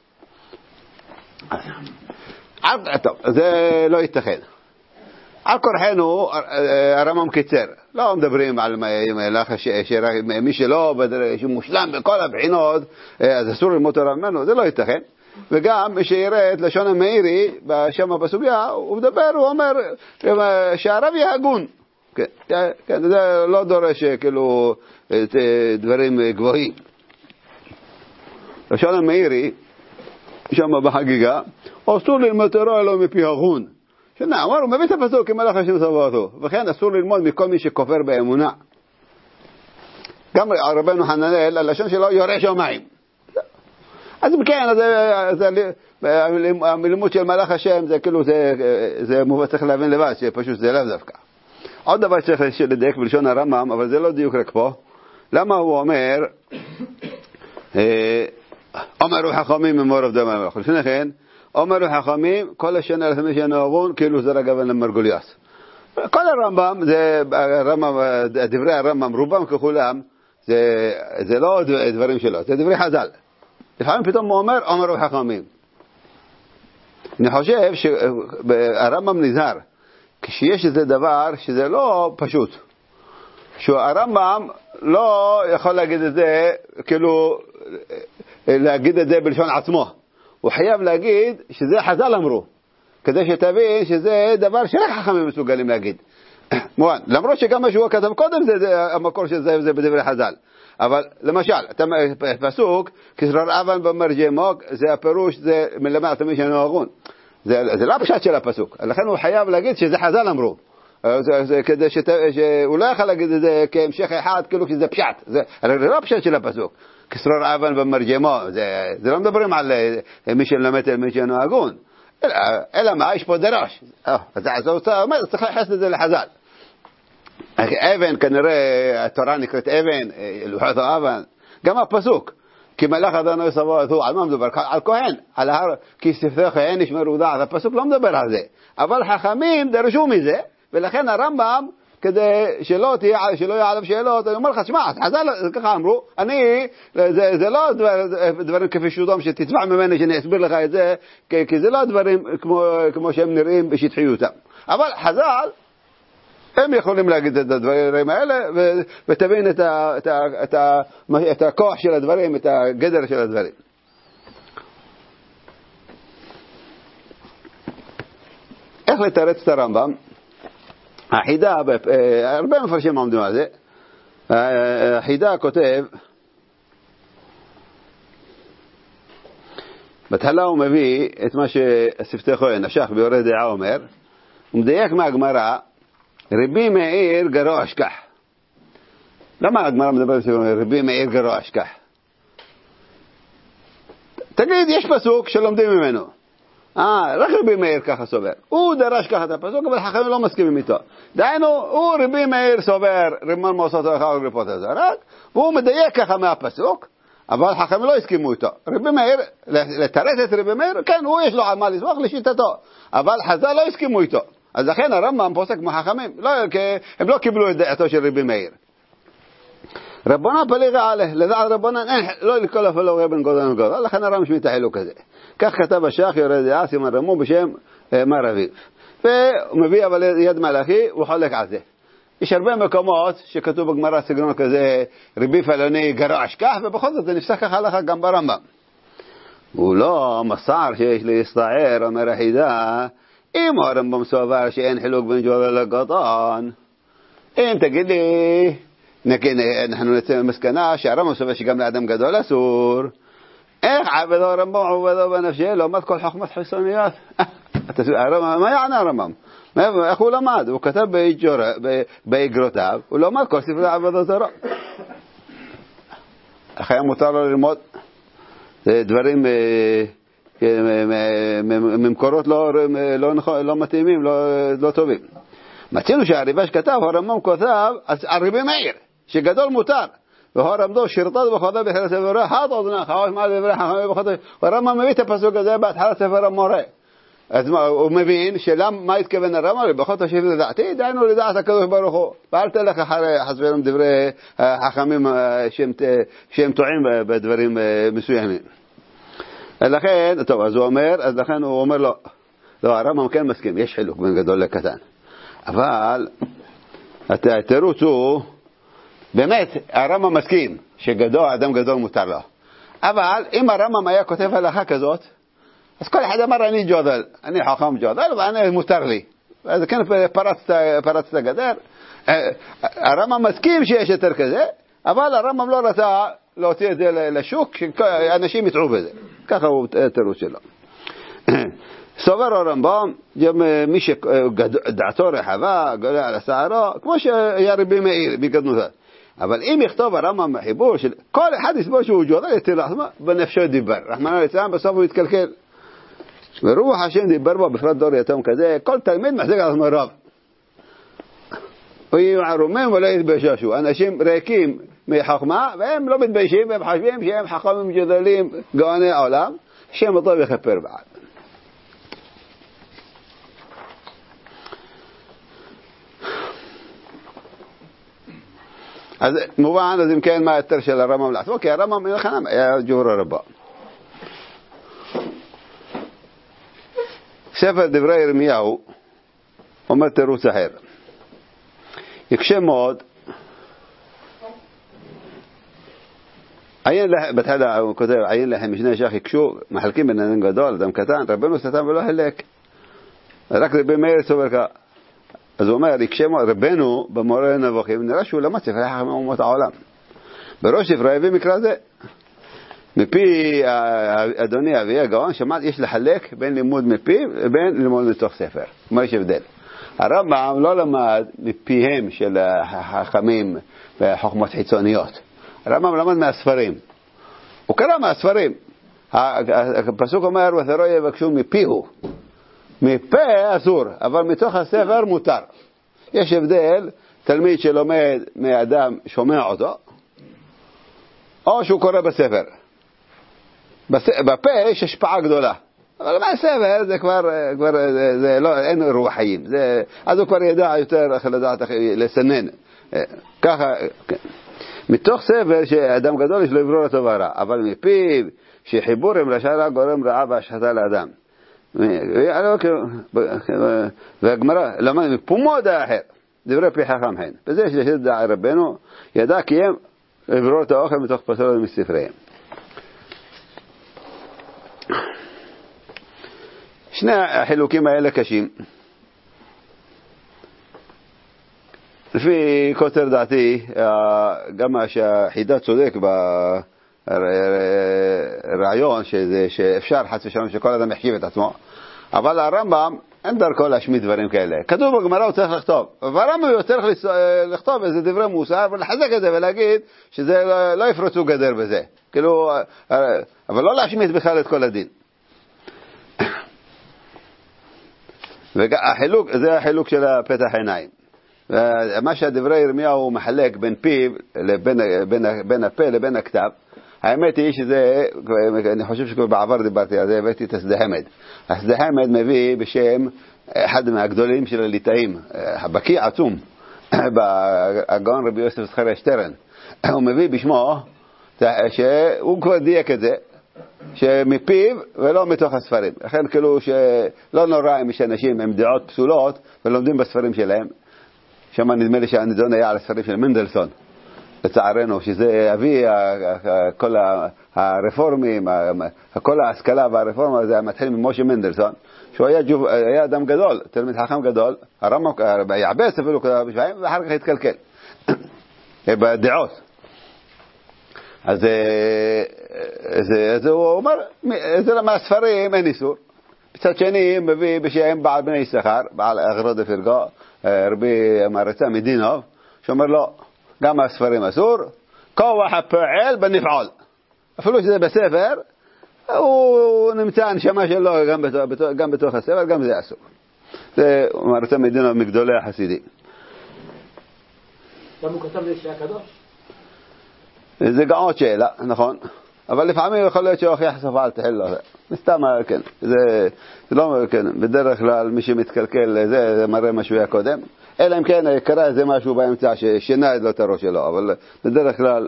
טוב, זה לא ייתכן. על כורחנו, הרמב"ם קיצר. לא מדברים על מלאך השם, מי שלא, שהוא מושלם בכל הבחינות, אז אסור ללמוד תורה ממנו, זה לא ייתכן. וגם מי שיראה את לשון המאירי, בשם בסוגיה, הוא מדבר, הוא אומר, שהרב יהיה הגון. כן, כן, זה לא דורש כאילו דברים גבוהים. לשון המאירי, שם בחגיגה, אסור ללמוד תורה אלא מפי הגון. שנאמר, הוא מביא את הפסוק כמלאך השם צבאתו, וכן אסור ללמוד מכל מי שכופר באמונה. גם רבנו חננאל, הלשון שלו יורה שמיים. אז כן, הלימוד של מלאך השם, זה כאילו, זה צריך להבין לבד, שפשוט זה לאו דווקא. עוד דבר צריך לדייק בלשון הרמב"ם, אבל זה לא דיוק רק פה. למה הוא אומר, אומרו חכמים ממורב דם המלך. לפני כן, אומרו חכמים, כל השנה לפני שנהרון, כאילו זה רגע למרגוליאס. כל הרמב"ם, זה, דברי הרמב"ם, רובם ככולם, זה, זה לא דברים שלו, זה דברי חז"ל. לפעמים פתאום הוא אומר, אומרו חכמים. אני חושב שהרמב"ם נזהר, כשיש איזה דבר שזה לא פשוט, שהרמב"ם לא יכול להגיד את זה, כאילו, להגיד את זה בלשון עצמו. הוא חייב להגיד שזה חז"ל אמרו, כדי שתבין שזה דבר שרק חכמים מסוגלים להגיד. למרות שגם מה שהוא כתב קודם, זה, זה המקור של זה, זה בדברי חז"ל. אבל למשל, פסוק, כסרור אבן במרג'מו, זה הפירוש, זה מלמד תמיד שנוהגון. זה, זה לא הפשט של הפסוק. לכן הוא חייב להגיד שזה חז"ל אמרו. זה, זה, כדי שת, שהוא לא יכול להגיד את זה כהמשך אחד, כאילו שזה פשט. זה, זה לא הפשט של הפסוק. כסרור אבן במרג'מו, זה, זה לא מדברים על מי שלמד על מי שנוהגון. אלא, אלא מה, יש פה דרש. אז זה אומר, צריך לחס את זה לחז"ל. אבן, כנראה התורה נקראת אבן, לוחות האבן, גם הפסוק, כי מלאך אדוני יסבו, על מה מדובר? על כהן, על ההר, כי ספרי כהן ישמרו דעת, הפסוק לא מדבר על זה, אבל חכמים דרשו מזה, ולכן הרמב"ם, כדי שלא תהיה, שלא יהיה עליו שאלות, אני אומר לך, שמע, חז"ל ככה אמרו, אני, זה, זה לא דבר, דברים כפי שודם, שתצבע ממני שאני אסביר לך את זה, כי, כי זה לא דברים כמו, כמו שהם נראים בשטחיותם, אבל חז"ל, הם יכולים להגיד את הדברים האלה, ותבין את, ה, את, ה, את, ה, את הכוח של הדברים, את הגדר של הדברים. איך לתרץ את הרמב"ם? החידה, הרבה מפרשים עומדים על זה, החידה כותב, בתחילה הוא מביא את מה ששפתי כהן, נשך ביורה דעה אומר, הוא מדייק מהגמרא, רבי מאיר גרוע אשכח. למה הגמרא מדברת רבי מאיר גרוע אשכח? תגיד, יש פסוק שלומדים ממנו. אה, רק רבי מאיר ככה סובר. הוא דרש ככה את הפסוק, אבל חכמים לא מסכימים איתו. דהיינו, הוא רבי מאיר סובר, רימון מעושות הלכה וגריפות הזרק, והוא מדייק ככה מהפסוק, אבל חכמים לא הסכימו איתו. רבי מאיר, לתרץ את רבי מאיר, כן, הוא יש לו על מה לסמוך לשיטתו, אבל חז"ל לא הסכימו איתו. אז לכן הרמב"ם פוסק מחכמים, לא, הם לא קיבלו את דעתו של רבי מאיר. רבונה פליגה עליה, לדעת רבונה, אין, לא לכל אפילו רבן גודל וגודל, לכן הרמב"ם שמית החילוק הזה. כך כתב השייח יורה דעה סימן רמו בשם מר אביב. והוא מביא אבל יד מלאכי, הוא חולק על זה. יש הרבה מקומות שכתוב בגמרא סגנון כזה, רבי פלוני גרוע אשכח, ובכל זאת זה נפסק ככה הלכה גם ברמב"ם. הוא לא מסער שיש להסתער, אומר החידה, אם הרמב"ם סובר שאין חילוק בין גודל לקטן, אם תגיד לי, אנחנו נצא במסקנה שהרמב"ם סובר שגם לאדם גדול אסור, איך עבדו הרמב"ם עובדו בנפשי, לעומת כל חוכמת חיצוניות? מה יענה הרמב"ם? איך הוא למד? הוא כתב באגרותיו, הוא למד כל ספרי עבודות זרה. איך היה מותר לו ללמוד? זה דברים ממקורות לא מתאימים, לא טובים. מצינו שהריבש כתב, הרמב"ם כתב על רבי מאיר, שגדול מותר. והרמב"ם שירתת בחודה בחילת ספרה, חד אוזנך, חواش מה דברי חכמים בחודה. הרמב"ם מביא את הפסוק הזה בהתחלת ספר המורה. אז הוא מבין שלמה, מה התכוון הרמב"ם? בחודה שירת לדעתי, דיינו לדעת הקדוש ברוך הוא. ואל תלך אחרי חסבירים דברי חכמים שהם טועים בדברים מסוימים. לכן, טוב, אז הוא אומר, אז לכן הוא אומר לו, לא, הרמב"ם כן מסכים, יש חילוק בין גדול לקטן. אבל התירוץ הוא, באמת, הרמב"ם מסכים שגדול, אדם גדול מותר לו. אבל אם הרמב"ם היה כותב הלכה כזאת, אז כל אחד אמר, אני ג'ודל, אני חכם ג'ודל, ואני מותר לי. אז כן פרצת גדר. הרמב"ם מסכים שיש יותר כזה, אבל הרמב"ם לא רצה להוציא את זה לשוק, שאנשים יטעו בזה. ככה הוא התירוץ שלו. סובר הרמב"ם, מי שדעתו רחבה, גולה על השערו, כמו שהיה רבי מאיר בגדנותיו. אבל אם יכתוב הרמב"ם בחיבור, כל אחד יסבור שהוא ג'ודל, יתיר לעצמו, בנפשו דיבר. רחמנא ליצלן, בסוף הוא יתקלקל. ורוח השם דיבר בו, בפרט דור יתום כזה, כל תלמיד מחזיק על עצמו רב. ויהיו ערומים ולא יתביישו. אנשים ריקים מחוכמה, והם לא מתביישים, והם חושבים שהם חכמים ג'ודלים גאוני העולם, שם אותו יכפר בעד. אז מובן, אז אם כן, מה היתר של הרמב"ם לעצמו? כי הרמב"ם מלחנם היה ג'ור הרבה. ספר דברי ירמיהו אומר תירוץ אחר. יקשה מאוד עיין להם, בתחילה הוא כותב, עיין להם משני שח יקשו, מחלקים בין אדם גדול, אדם קטן, רבנו סתם ולא חלק. רק רבי מאיר סובר כך. אז הוא אומר, יקשמו, רבנו במורה נבוכים, נראה שהוא למד ספרי חכמי אומות העולם. בראש ספרי הביא מקרא זה. מפי אדוני אבי הגאון, שמעת, יש לחלק בין לימוד מפי ובין לימוד מתוך ספר. מה יש הבדל? הרמב"ם לא למד מפיהם של החכמים וחוכמות חיצוניות. הרמב"ם למד מהספרים. הוא קרא מהספרים. הפסוק אומר, ותרו יבקשו מפיהו. מפה אסור, אבל מתוך הספר מותר. יש הבדל, תלמיד שלומד מאדם שומע אותו, או שהוא קורא בספר. בפה יש השפעה גדולה. אבל מהספר זה כבר, כבר זה, זה לא, אין רוח חיים. זה, אז הוא כבר ידע יותר איך לדעת, לסנן. ככה, מתוך ספר שאדם גדול יש לו לברור אותו ורע, אבל מפיו שחיבור עם לשערה גורם רעה והשחתה לאדם. והגמרא, למד מפומו דעה אחר, דברי פי חכם הן. בזה יש לשד דעה רבנו, ידע כי הם לברור את האוכל מתוך פסולות מספריהם. שני החילוקים האלה קשים. לפי כותר דעתי, גם שהחידה צודק ברעיון שזה, שאפשר חס ושלום שכל אדם יחשיב את עצמו, אבל הרמב"ם אין דרכו להשמיד דברים כאלה. כתוב בגמרא הוא צריך לכתוב, והרמב"ם הוא צריך לכתוב איזה דברי מוסר ולחזק את זה ולהגיד שזה לא, לא יפרצו גדר בזה, כאילו, אבל לא להשמיד בכלל את כל הדין. והחילוק, זה החילוק של פתח עיניים. מה שהדברי ירמיהו מחלק בין פיו, לבין, בין, בין הפה לבין הכתב, האמת היא שזה, אני חושב שכבר בעבר דיברתי על זה, הבאתי את הסדהמד. הסדהמד מביא בשם אחד מהגדולים של הליטאים, הבקיא עצום, הגאון רבי יוסף זכריה שטרן. הוא מביא בשמו, שהוא כבר דייק את זה, שמפיו ולא מתוך הספרים. לכן כאילו שלא נורא אם יש אנשים עם דעות פסולות ולומדים בספרים שלהם. שם נדמה לי שהנידון היה על הספרים של מנדלסון, לצערנו, שזה אבי כל הרפורמים, כל ההשכלה והרפורמה, זה מתחיל ממשה מנדלסון, שהוא היה, ג'וב, היה אדם גדול, תלמיד חכם גדול, הרמב"ם יעבס אפילו בשבעים, ואחר כך התקלקל בדעות. אז זה הוא אומר, זה למה הספרים אין איסור. בצד שני מביא בשם בעל בני יששכר, בעל אגרוד פרגו, רבי מרצה מדינוב, שאומר לו, גם הספרים אסור, כוח הפועל בנפעול. אפילו שזה בספר, הוא נמצא הנשמה שלו גם בתוך, גם בתוך הספר, גם זה אסור. זה מרצה מדינוב מגדולי החסידים. למה הוא כתב לי שהיה קדוש? זה גם עוד שאלה, נכון. אבל לפעמים יכול להיות שהוכיח סופה על תחיל לו. מסתם, כן. זה, זה לא, כן. בדרך כלל מי שמתקלקל, זה, זה מראה משהו היה קודם. אלא אם כן, קרה איזה משהו באמצע ששינה את לו את הראש שלו. אבל בדרך כלל...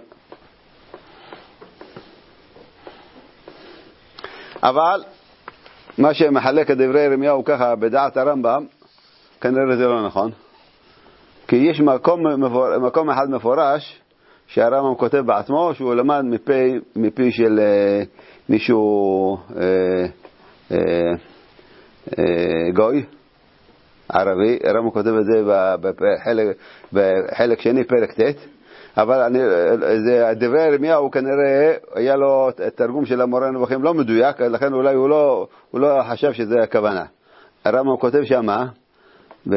אבל, מה שמחלק את דברי ירמיהו ככה בדעת הרמב"ם, כנראה זה לא נכון. כי יש מקום, מפור... מקום אחד מפורש, שהרמב"ם כותב בעצמו שהוא למד מפי, מפי של אה, מישהו אה, אה, אה, גוי ערבי. הרמב"ם כותב את זה בחלק, בחלק שני פרק ט', אבל אני, זה, הדברי ירמיהו כנראה היה לו תרגום של המורה נבוכים לא מדויק, לכן אולי הוא לא, הוא לא חשב שזה הכוונה. הרמב"ם כותב שמה ב...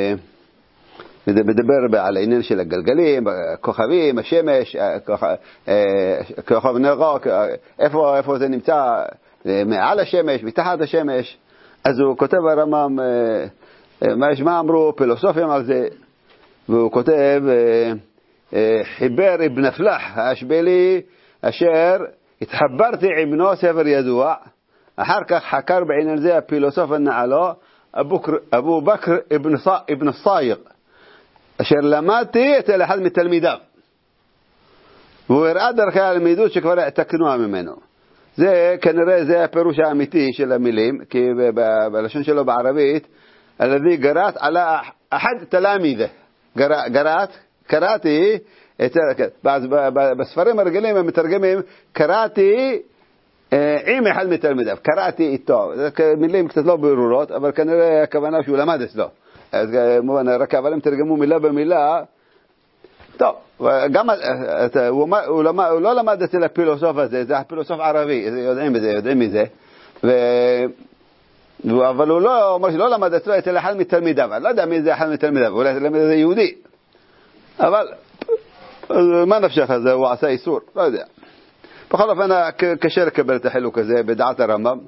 מדבר על העניין של הגלגלים, הכוכבים, השמש, כוכב נרוק, איפה, איפה זה נמצא, מעל השמש, מתחת השמש. אז הוא כותב הרמב"ם, מה אמרו פילוסופים על זה, והוא כותב, חיבר אבן פלח האשבלי, אשר התחברתי עם בנו ספר ידוע, אחר כך חקר בעניין זה הפילוסוף הנעלו, אבו בכר אבן הסייג, אשר למדתי אצל אחד מתלמידיו, והוא הראה דרכי הלמידות שכבר התקנוה ממנו. זה כנראה זה הפירוש האמיתי של המילים, כי בלשון שלו בערבית, الذي قرأت على أحد تلاميذه, قرأت, קראתי בספרים הרגילים הם מתרגמים, קראתי עם אחד מתלמידיו, קראתי איתו, מילים קצת לא ברורות, אבל כנראה הכוונה שהוא למד אצלו. אז רק אבל הם תרגמו מילה במילה, טוב, גם, הוא לא למד אצל הפילוסוף הזה, זה הפילוסוף ערבי, יודעים בזה, יודעים מזה, אבל הוא לא, אומר שלא למד אצלו אצל אחד מתלמידיו, אני לא יודע מי זה אחד מתלמידיו, אולי זה יהודי, אבל מה נפשך הזה, הוא עשה איסור, לא יודע. בכל אופן, קשה לקבל את החילוק הזה בדעת הרמב"ם.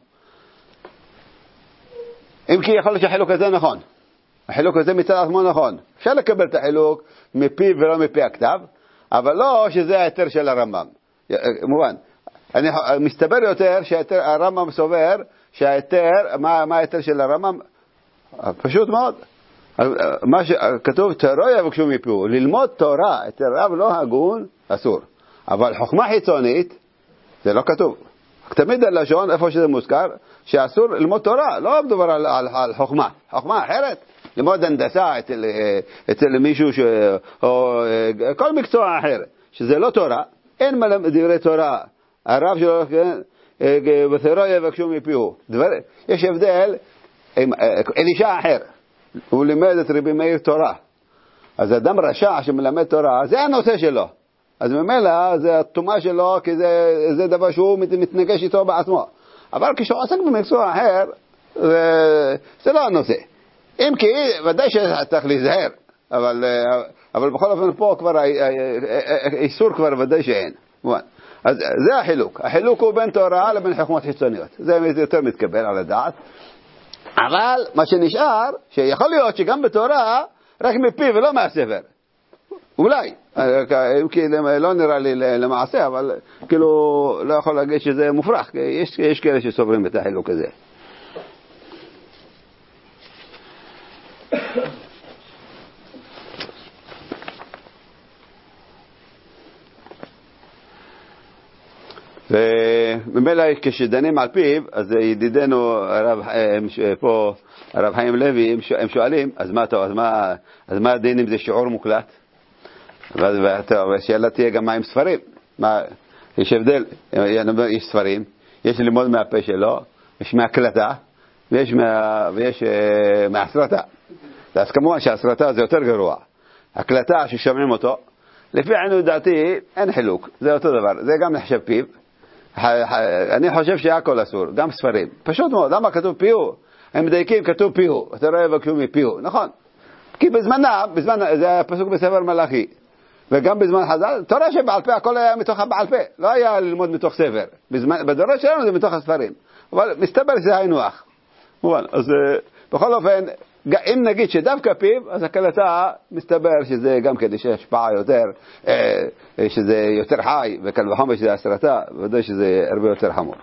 אם כי יכול להיות שהחילוק הזה נכון. החילוק הזה מצד עצמו נכון. אפשר לקבל את החילוק מפי ולא מפי הכתב, אבל לא שזה ההיתר של הרמב"ם. מובן. אני מסתבר יותר שהרמב"ם סובר שההיתר, מה, מה ההיתר של הרמב"ם? פשוט מאוד. מה שכתוב, תורה יבקשו מפיהו. ללמוד תורה, את הרב לא הגון, אסור. אבל חוכמה חיצונית, זה לא כתוב. תמיד הלשון, איפה שזה מוזכר, שאסור ללמוד תורה, לא מדובר על, על, על חוכמה. חוכמה אחרת, ללמוד הנדסה אצל, אצל מישהו, ש, או כל מקצוע אחר, שזה לא תורה, אין מלמד דברי תורה. הרב שלו, בתורה יבקשו מפיהו. דבר, יש הבדל, אלישע אחר, הוא לימד את רבי מאיר תורה. אז אדם רשע שמלמד תורה, זה הנושא שלו. אז ממילא זה התומה שלו, כי זה, זה דבר שהוא מתנגש איתו בעצמו. אבל כשהוא עוסק במקצוע אחר, זה, זה לא הנושא. אם כי ודאי שצריך להיזהר, אבל, אבל בכל אופן פה כבר, איסור כבר ודאי שאין. אז זה החילוק. החילוק הוא בין תורה לבין חוכמות חיצוניות. זה יותר מתקבל על הדעת. אבל מה שנשאר, שיכול להיות שגם בתורה, רק מפי ולא מהספר. אולי, כי לא נראה לי למעשה, אבל כאילו לא יכול להגיד שזה מופרך, יש, יש כאלה שסוברים את החילוק הזה. וממילא כשדנים על פיו, אז ידידנו הרב, פה, הרב חיים לוי, הם שואלים, אז מה טוב, אז מה, אז מה הדין אם זה שיעור מוקלט? והשאלה תהיה גם מה עם ספרים, מה, יש הבדל, יש ספרים, יש ללמוד מהפה שלו, יש מהקלטה, ויש, מה, ויש מהסרטה. אז כמובן שהסרטה זה יותר גרוע. הקלטה ששומעים אותו, לפי עינו דעתי אין חילוק, זה אותו דבר, זה גם נחשב פיו. אני חושב שהכל אסור, גם ספרים. פשוט מאוד, למה כתוב פיהו? הם מדייקים, כתוב פיהו, אתה רואה בקשו מפיהו, נכון. כי בזמנה, בזמן, זה הפסוק בספר מלאכי, וגם בזמן חז"ל, תורה שבעל פה, הכל היה מתוך הבעל פה, לא היה ללמוד מתוך ספר. בזמן, בדורות שלנו זה מתוך הספרים. אבל מסתבר שזה היינו אח. מובן, אז בכל אופן, אם נגיד שדווקא פיו, אז הקלטה מסתבר שזה גם כדי שהשפעה יותר, שזה יותר חי, וקל וחומר שזה הסרטה, ודאי שזה הרבה יותר חמור.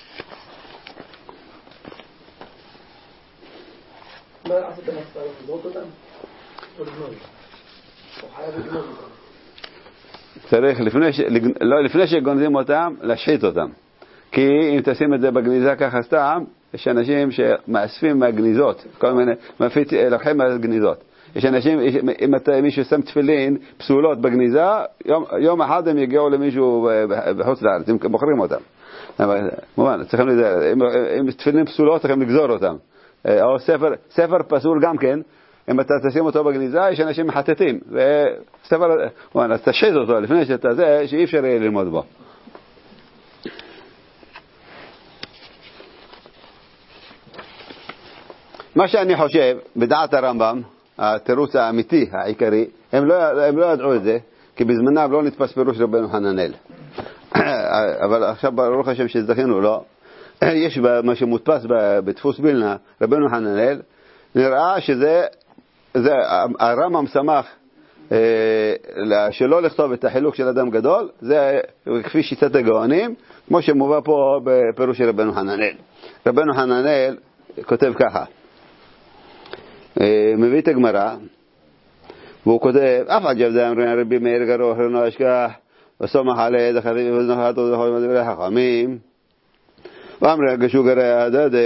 מה לעשות עם הספרים? לגנות אותם? או לגנות? או חייב לגנות אותם? צריך, לפני, ש... לא, לפני שגונזים אותם, להשחית אותם. כי אם תשים את זה בגניזה ככה סתם, יש אנשים שמאספים מהגניזות, כל מיני, מפיץ, לוקחים מהגניזות. יש אנשים, יש, אם אתה, מישהו שם תפילין פסולות בגניזה, יום, יום אחד הם יגיעו למישהו בחוץ לארץ, הם בוחרים אותם. מובן, צריכים לזה, אם, אם תפילין פסולות, צריכים לגזור אותם. או ספר, ספר פסול גם כן, אם אתה תשים אותו בגניזה, יש אנשים מחטטים. וספר, מובן, אז תשחית אותו לפני שאתה זה, שאי אפשר יהיה ללמוד בו. מה שאני חושב, בדעת הרמב"ם, התירוץ האמיתי, העיקרי, הם לא, הם לא ידעו את זה, כי בזמנם לא נתפס פירוש רבנו חננאל. אבל עכשיו ברוך השם שזכינו לו, יש מה שמודפס בדפוס וילנה, רבנו חננאל, נראה שזה, זה, הרמב"ם שמח שלא לכתוב את החילוק של אדם גדול, זה כפי שיטת הגאונים, כמו שמובא פה בפירוש של רבנו חננאל. רבנו חננאל כותב ככה, מביא את הגמרא, והוא כותב, אף עג'ב זה אמרין רבי מאיר גרו אחרינו השכח, וסומך עלי דחתי ובזנחת ודחוי מדברי חכמים, ואמרי גשו גרי הדדה,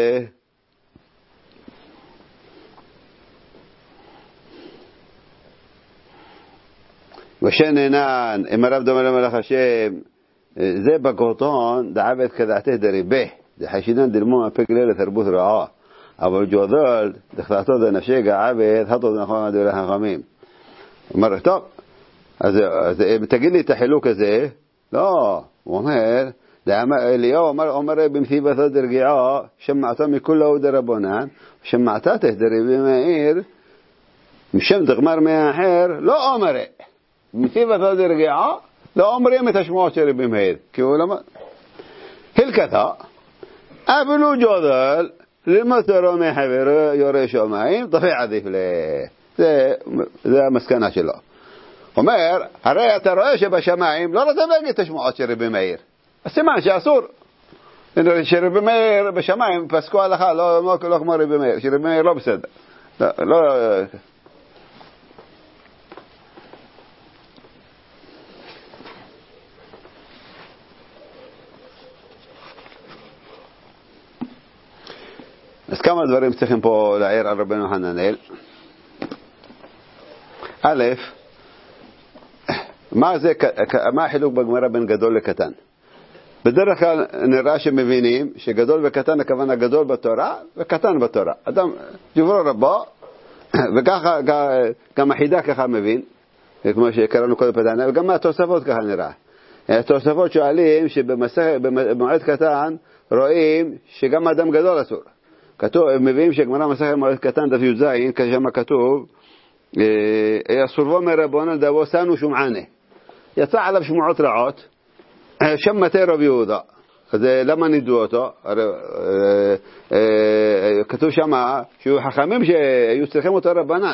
ושננן, אם הרב דומה למלך השם, זה בקוטון, דעבד כדעתה דריבה, זה חשינן דלמו מהפקלה לתרבות רעה. אבל ג'ודל, דחתתו דנפשי געבד, התו דנחום הדולי החכמים. אומר, טוב, אז, אז תגיד לי את החילוק הזה, לא, הוא אומר, אליהו אומר, אומר במסיבתו דרגיעה, שמעתו מכולו דרבונן, שמעתה תהדרי במאיר, משם דגמר מהאחר, לא אומר, במסיבתו דרגיעה, לא אומרים את השמועות של רבי מאיר, כי הוא למה, הלכתה, אפילו ג'ודל, למטרו מחבר יורה שמיים, תפיע עדיף ל... זה, זה המסקנה שלו. אומר, הרי אתה רואה שבשמיים לא רוצה להגיד את השמועות של רבי מאיר. אז סימן שאסור. שרבי מאיר בשמיים פסקו הלכה, לא, לא, לא כמו רבי מאיר. שרבי מאיר לא בסדר. לא, לא... אז כמה דברים צריכים פה להעיר על רבנו חננאל. א', מה זה, מה החילוק בגמרא בין גדול לקטן? בדרך כלל נראה שמבינים שגדול וקטן הכוונה גדול בתורה וקטן בתורה. אדם דברו רבו, וככה גם החידה ככה מבין, כמו שקראנו קודם פתנה, וגם מהתוספות ככה נראה. התוספות שואלים שבמועד קטן רואים שגם אדם גדול אסור. כתוב, הם מביאים שגמרא מסכת מועד קטן דף י"ז, כשם כתוב, אסור מרבונן דבו סנו שומענה. יצא עליו שמועות רעות, שם מתי רב יהודה. אז למה נידו אותו? כתוב שם שהוא חכמים שהיו צריכים אותו רבנן.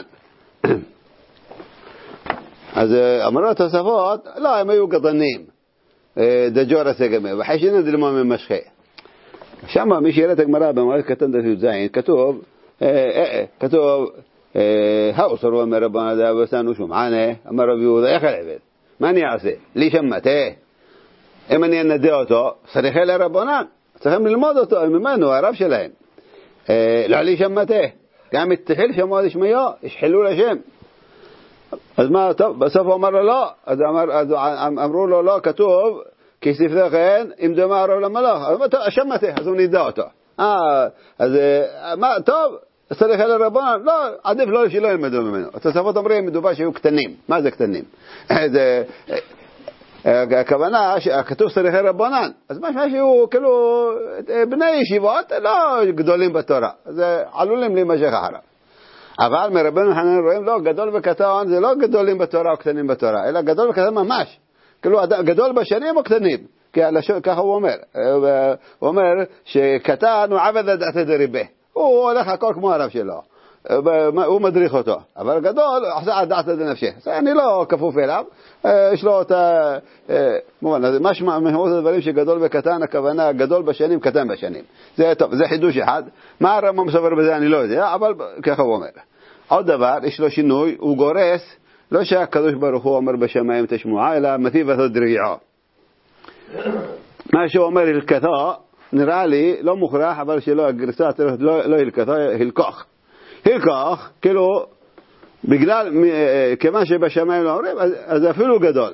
אז אמרו התוספות, לא, הם היו גדנים. דג'ור הסגמי, וחשינה דלמה ממשכה. שם מי שיראה את הגמרא במועד קטן דף י"ז, כתוב, כתוב, האוסר אומר רבנן דבו סנו שומענה, אמר רב יהודה, איך הלעבד? מה אני אעשה? לי שמעתה. אם אני אנדה אותו, צריך אלה רבונן. צריכים ללמוד אותו, ממנו, הרב שלהם. לא לי שמעתה. גם התחיל שמוע לשמיו, ישחלו לשם. אז מה, טוב, בסוף הוא אמר לו לא. אז, אמר, אז אמרו לו לא, כתוב, כי ספריכן, אם דומה הרב למלוך. אז טוב, שמעתה, אז הוא נדע אותו. אה, אז מה, טוב, צריך אלה רבונן. לא, עדיף לא שלא ילמדו ממנו. התוספות אומרים, מדובר שהיו קטנים. מה זה קטנים? זה... הכוונה שכתוב סליחי רבונן, אז משהו שהוא כאילו בני ישיבות לא גדולים בתורה, זה עלולים להימשך אחריו. אבל מרבנו חנן רואים לא, גדול וקטן זה לא גדולים בתורה או קטנים בתורה, אלא גדול וקטן ממש, כאילו גדול בשנים או קטנים, ככה הוא אומר. הוא אומר שקטן הוא עבד לדעתי דריבה, הוא הולך הכל כמו הרב שלו, הוא מדריך אותו, אבל גדול עשה דעת לנפשי. אני לא כפוף אליו, יש לו את ה... משמע מהות הדברים שגדול וקטן, הכוונה גדול בשנים, קטן בשנים. זה טוב, זה חידוש אחד. מה הרמב"ם סובר בזה אני לא יודע, אבל ככה הוא אומר. עוד דבר, יש לו שינוי, הוא גורס, לא שהקדוש ברוך הוא אומר בשמיים את השמועה, אלא מסיבתו דרגיעה. מה שהוא אומר הלכתו, נראה לי לא מוכרח, אבל שלא הגרסה לא הלכתו, הלכוך. הלכוך, כאילו, בגלל, כיוון שבשמיים לא אומרים, אז, אז אפילו גדול.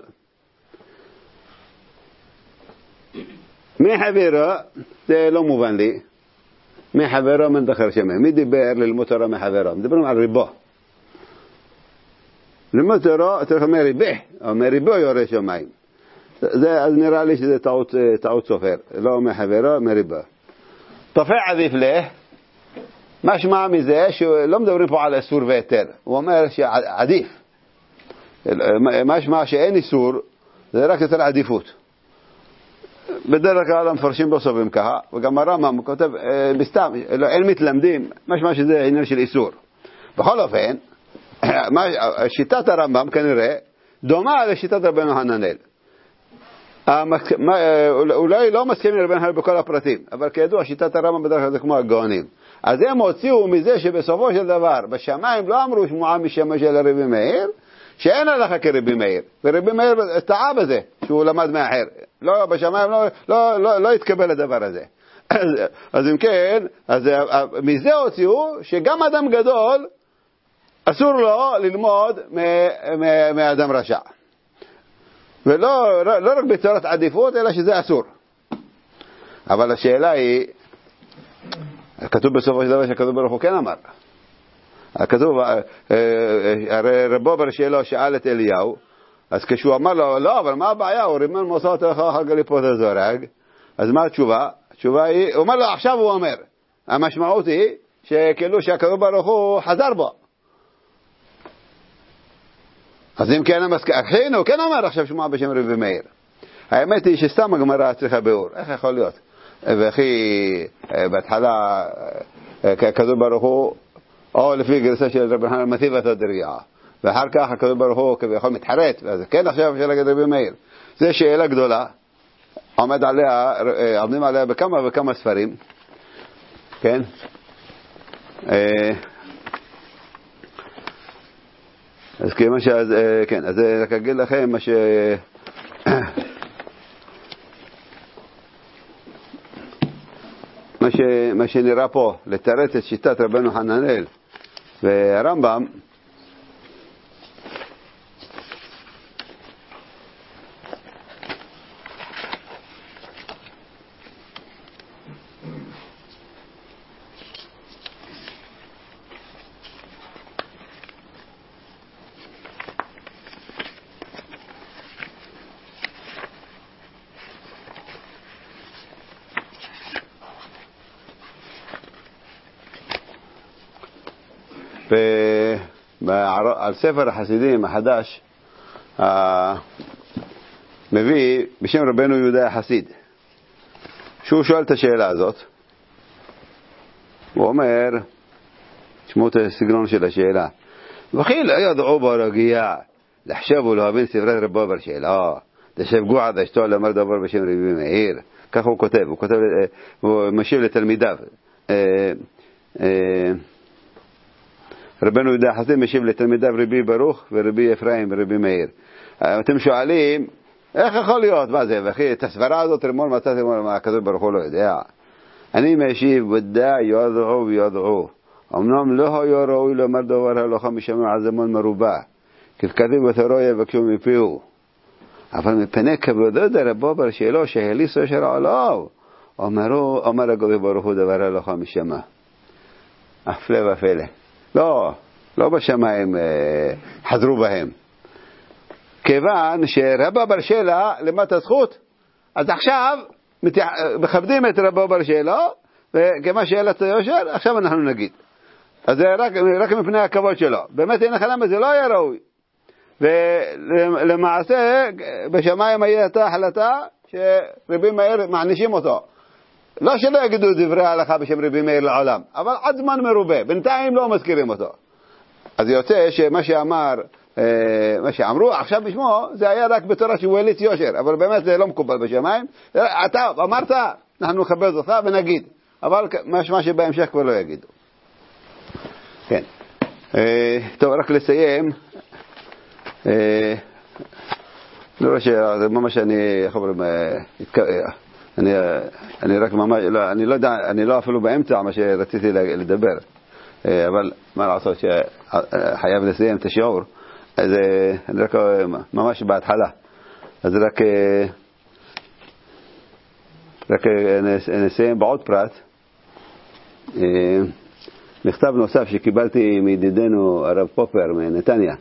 מי חברו, זה לא מובן לי. מי חברו מן דחר שמיים. מי דיבר ללמוד תורה מחברו? מדברים על ריבו. ללמוד תורה, צריך מריבה, או מריבו יורה שמיים. זה, אז נראה לי שזה טעות, טעות סופר. לא מחברו, מריבו. תופע עדיף לה, משמע מזה שלא מדברים פה על איסור והיתר, הוא אומר שעדיף, משמע שאין איסור, זה רק יותר עדיפות. בדרך כלל המפרשים לא סוברים ככה, וגם הרמב"ם כותב בסתם, אין מתלמדים, משמע שזה עניין של איסור. בכל אופן, שיטת הרמב"ם כנראה דומה לשיטת רבנו חננאל. אולי לא מסכימים לרבנו חננאל בכל הפרטים, אבל כידוע שיטת הרמב"ם בדרך כלל זה כמו הגאונים. אז הם הוציאו מזה שבסופו של דבר בשמיים לא אמרו שמועה משמה של רבי מאיר, שאין הלכה כרבי מאיר, ורבי מאיר טעה בזה שהוא למד מאחר, לא בשמיים לא, לא, לא, לא התקבל הדבר הזה. אז, אז אם כן, אז מזה הוציאו שגם אדם גדול אסור לו ללמוד מאדם רשע. ולא לא, לא רק בצורת עדיפות, אלא שזה אסור. אבל השאלה היא, כתוב בסופו של דבר שהקדוש ברוך הוא כן אמר. הכתוב, הרי רבו בר שילה שאל את אליהו, אז כשהוא אמר לו, לא, אבל מה הבעיה? הוא רימן מוסות אחר גליפות הזורג. אז מה התשובה? התשובה היא, הוא אומר לו, עכשיו הוא אומר. המשמעות היא, שכאילו שהקדוש ברוך הוא חזר בו. אז אם כן המסכם, אחינו, הוא כן אמר עכשיו שמוע בשם רבי מאיר. האמת היא שסתם הגמרא צריכה ביאור. איך יכול להיות? וכי בהתחלה, הקדוש ברוך הוא, או לפי גרסה של רבי חנן מציב את הדריעה. ואחר כך הקדוש ברוך הוא כביכול מתחרט, ואז כן עכשיו אפשר להגיד רבי מאיר. זו שאלה גדולה, עומד עליה, עומדים עליה בכמה וכמה ספרים, כן? אז כמו ש... כן, אז רק אגיד לכם מה ש... מה ש... מה שנראה פה, לתרץ את שיטת רבנו חננאל והרמב"ם, על ספר החסידים החדש מביא בשם רבנו יהודה החסיד, שהוא שואל את השאלה הזאת, הוא אומר, תשמעו את הסגנון של השאלה, וכי לא ידעו ברגיע לחשב ולהבין ספרי רבו בר שאלה, תשבגו עד אשתו לאמר דבר בשם רבי מאיר. כך הוא כותב, הוא כותב, הוא משיב לתלמידיו. רבנו יהודה החסיד משיב לתלמידיו רבי ברוך ורבי אפרים ורבי מאיר. אתם שואלים, איך יכול להיות? מה זה? וכי את הסברה הזאת רמון מצאתם מה הקדוש ברוך הוא לא יודע. אני משיב, ודאי יודעו ויודעו. אמנם לא היה ראוי לומר דבר הלכה משמע על זמן מרובה, ככתיב בתורה יבקשו מפיהו. אבל מפני כבודו דרבו בר שאלו שהליסו אשר עליו, אמרו, אמר הקדוש ברוך הוא דבר הלכה משמע. הפלא ופלא. לא, לא בשמיים חזרו בהם. כיוון שרבו בר שאלה למטה זכות, אז עכשיו מכבדים את רבו בר שאלה, וכמה שאלת היושר, עכשיו אנחנו נגיד. אז זה רק, רק מפני הכבוד שלו. באמת אין לך למה זה לא היה ראוי. ולמעשה בשמיים הייתה החלטה שרבי מאיר מענישים אותו. לא שלא יגידו דברי ההלכה בשם רבי מאיר לעולם, אבל עד זמן מרובה, בינתיים לא מזכירים אותו. אז יוצא שמה שאמר, מה שאמרו עכשיו בשמו, זה היה רק בתורה שהוא הליץ יושר, אבל באמת זה לא מקובל בשמיים. אתה אמרת, אנחנו נכבד אותך ונגיד, אבל מה שבהמשך כבר לא יגידו. כן. טוב, רק לסיים. לא רואה שזה ממש אני, איך אומרים, אני, אני רק ממש, לא, אני לא יודע, אני לא אפילו באמצע מה שרציתי לדבר, אבל מה לעשות שחייב לסיים את השיעור, אז אני רק ממש בהתחלה, אז רק, רק נסיים בעוד פרט. מכתב נוסף שקיבלתי מידידנו הרב פופר מנתניה.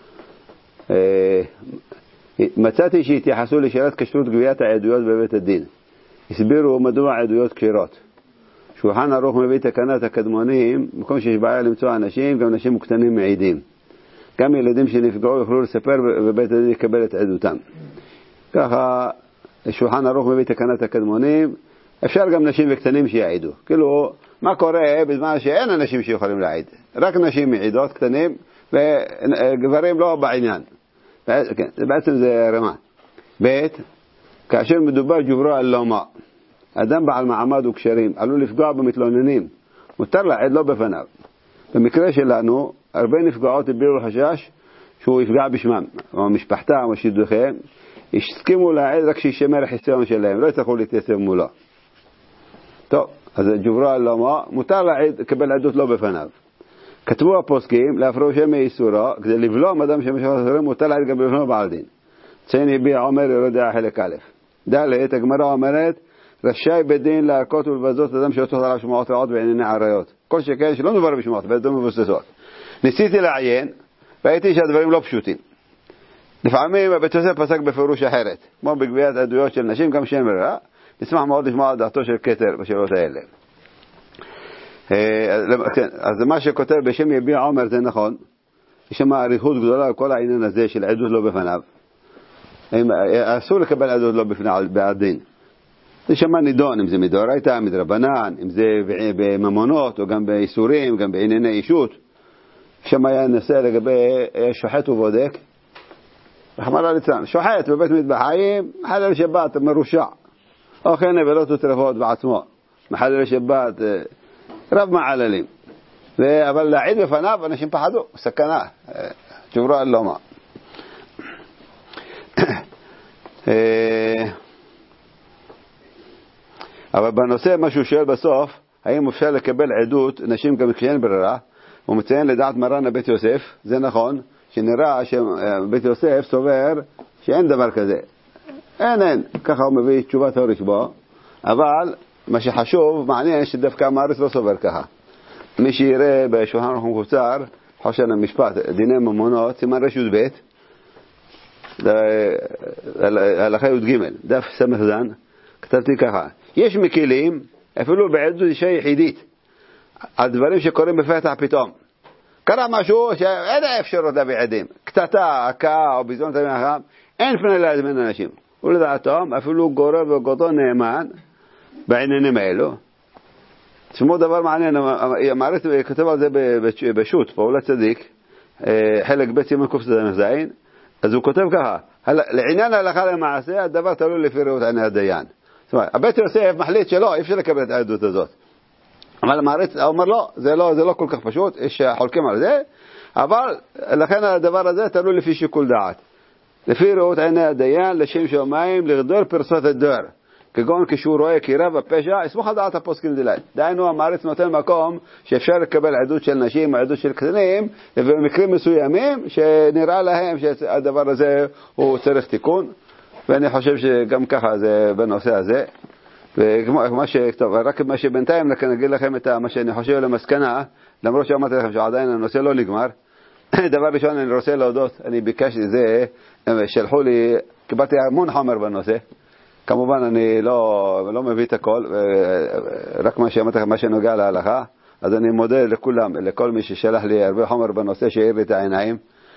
מצאתי שהתייחסו לשאלת כשרות גביית העדויות בבית הדין. הסבירו מדוע העדויות כשירות. שולחן ערוך מביא תקנת הקדמונים, במקום שיש בעיה למצוא אנשים, גם אנשים קטנים מעידים. גם ילדים שנפגעו יוכלו לספר ובית הדין יקבל את עדותם. ככה שולחן ערוך מביא תקנת הקדמונים, אפשר גם נשים וקטנים שיעידו. כאילו, מה קורה בזמן שאין אנשים שיכולים להעיד? רק נשים מעידות קטנים, וגברים לא בעניין. כן, בעצם זה רמה. ב' כאשר מדובר ג'וברו על לומה, אדם בעל מעמד וקשרים עלול לפגוע במתלוננים, מותר להעיד לא בפניו. במקרה שלנו, הרבה נפגעות הביעו חשש שהוא יפגע בשמם, או משפחתם או שידוחיהם, הסכימו להעיד רק שישמר החיסיון שלהם, לא יצטרכו להתייצב מולו. טוב, אז ג'וברו על לומה, מותר להעיד, לקבל עדות לא בפניו. כתבו הפוסקים להפרושם מאיסורו, כדי לבלום אדם שמשחרר מותר להעיד גם בפניו בעל דין. ציין יביע עומר ירודה חלק א'. ד' הגמרא אומרת, רשאי בדין להכות ולבזות אדם שיוצאות עליו שמועות רעות בענייני עריות. כל שכן שלא מדובר בשמועות, בעדות מבוססות. ניסיתי לעיין, ראיתי שהדברים לא פשוטים. לפעמים בית יוסף פסק בפירוש אחרת, כמו בגביית עדויות של נשים, גם שאין ברירה. נשמח מאוד לשמוע דעתו של כתר בשאלות האלה. אז מה שכותב בשם יביע עומר זה נכון. יש שם אריכות גדולה על כל העניין הזה של עדות לא בפניו. אסור לקבל עדות לא בפניו בעדין. זה שם נידון, אם זה מדאורייתא, מדרבנן, אם זה בממונות, או גם באיסורים, גם בענייני אישות. שם היה נושא לגבי שוחט ובודק. רחמנא ליצלן, שוחט בבית מטבחיים, מחלל שבת מרושע. אוכל נבלות וטרפות בעצמו. מחלל שבת רב מעללים. אבל להעיד בפניו, אנשים פחדו, סכנה. תשורו על לא מה. אבל בנושא מה שהוא שואל בסוף, האם אפשר לקבל עדות נשים גם כשאין ברירה, הוא מציין לדעת מרן בית יוסף, זה נכון, שנראה שבית יוסף סובר שאין דבר כזה. אין, אין. ככה הוא מביא תשובת הרשב"א, אבל מה שחשוב, מעניין שדווקא המאריס לא סובר ככה. מי שיראה בשולחן ערוך מקוצר, חושן המשפט, דיני ממונות, סימן רשות בית, הלכה י"ג, דף סמך זן, כתבתי ככה, יש מקילים, אפילו בעדות אישה יחידית, על דברים שקורים בפתח פתאום. קרה משהו שאין אפשרות להביא עדים, קטטה, הקאה או ביזיון תלמיד חכם, אין פני להזמין אנשים. ולדעתם, אפילו גורר וגותו נאמן בעניינים האלו. תשמעו דבר מעניין, המערכת כתב על זה בשו"ת, פעולת צדיק, חלק ב' סימן קצ"ז, אז הוא כותב ככה, לעניין ההלכה למעשה, הדבר תלוי לפי ראות עיני הדיין. זאת אומרת, הבית יוסף מחליט שלא, אי אפשר לקבל את העדות הזאת. אבל המערכת אומר לא, זה לא, זה לא כל כך פשוט, יש חולקים על זה, אבל לכן הדבר הזה תלוי לפי שיקול דעת. לפי ראות עיני הדיין, לשם שמיים, לגדול פרסות הדור. כגון כשהוא רואה כי רב הפשע, אסמוך על דעת הפוסקים דלאי. דהיינו, המערכת נותן מקום שאפשר לקבל עדות של נשים, עדות של קטנים, ובמקרים מסוימים שנראה להם שהדבר הזה הוא צריך תיקון, ואני חושב שגם ככה זה בנושא הזה. וכמו שכתוב, רק מה שבינתיים נגיד לכם את מה שאני חושב למסקנה, למרות שאמרתי לכם שעדיין הנושא לא נגמר. דבר ראשון אני רוצה להודות, אני ביקשתי זה, שלחו לי, קיבלתי המון חומר בנושא. כמובן אני לא, לא מביא את הכל, רק מה שאמרתי לכם, מה שנוגע להלכה. אז אני מודה לכולם, לכל מי ששלח לי הרבה חומר בנושא שהעיר לי את העיניים.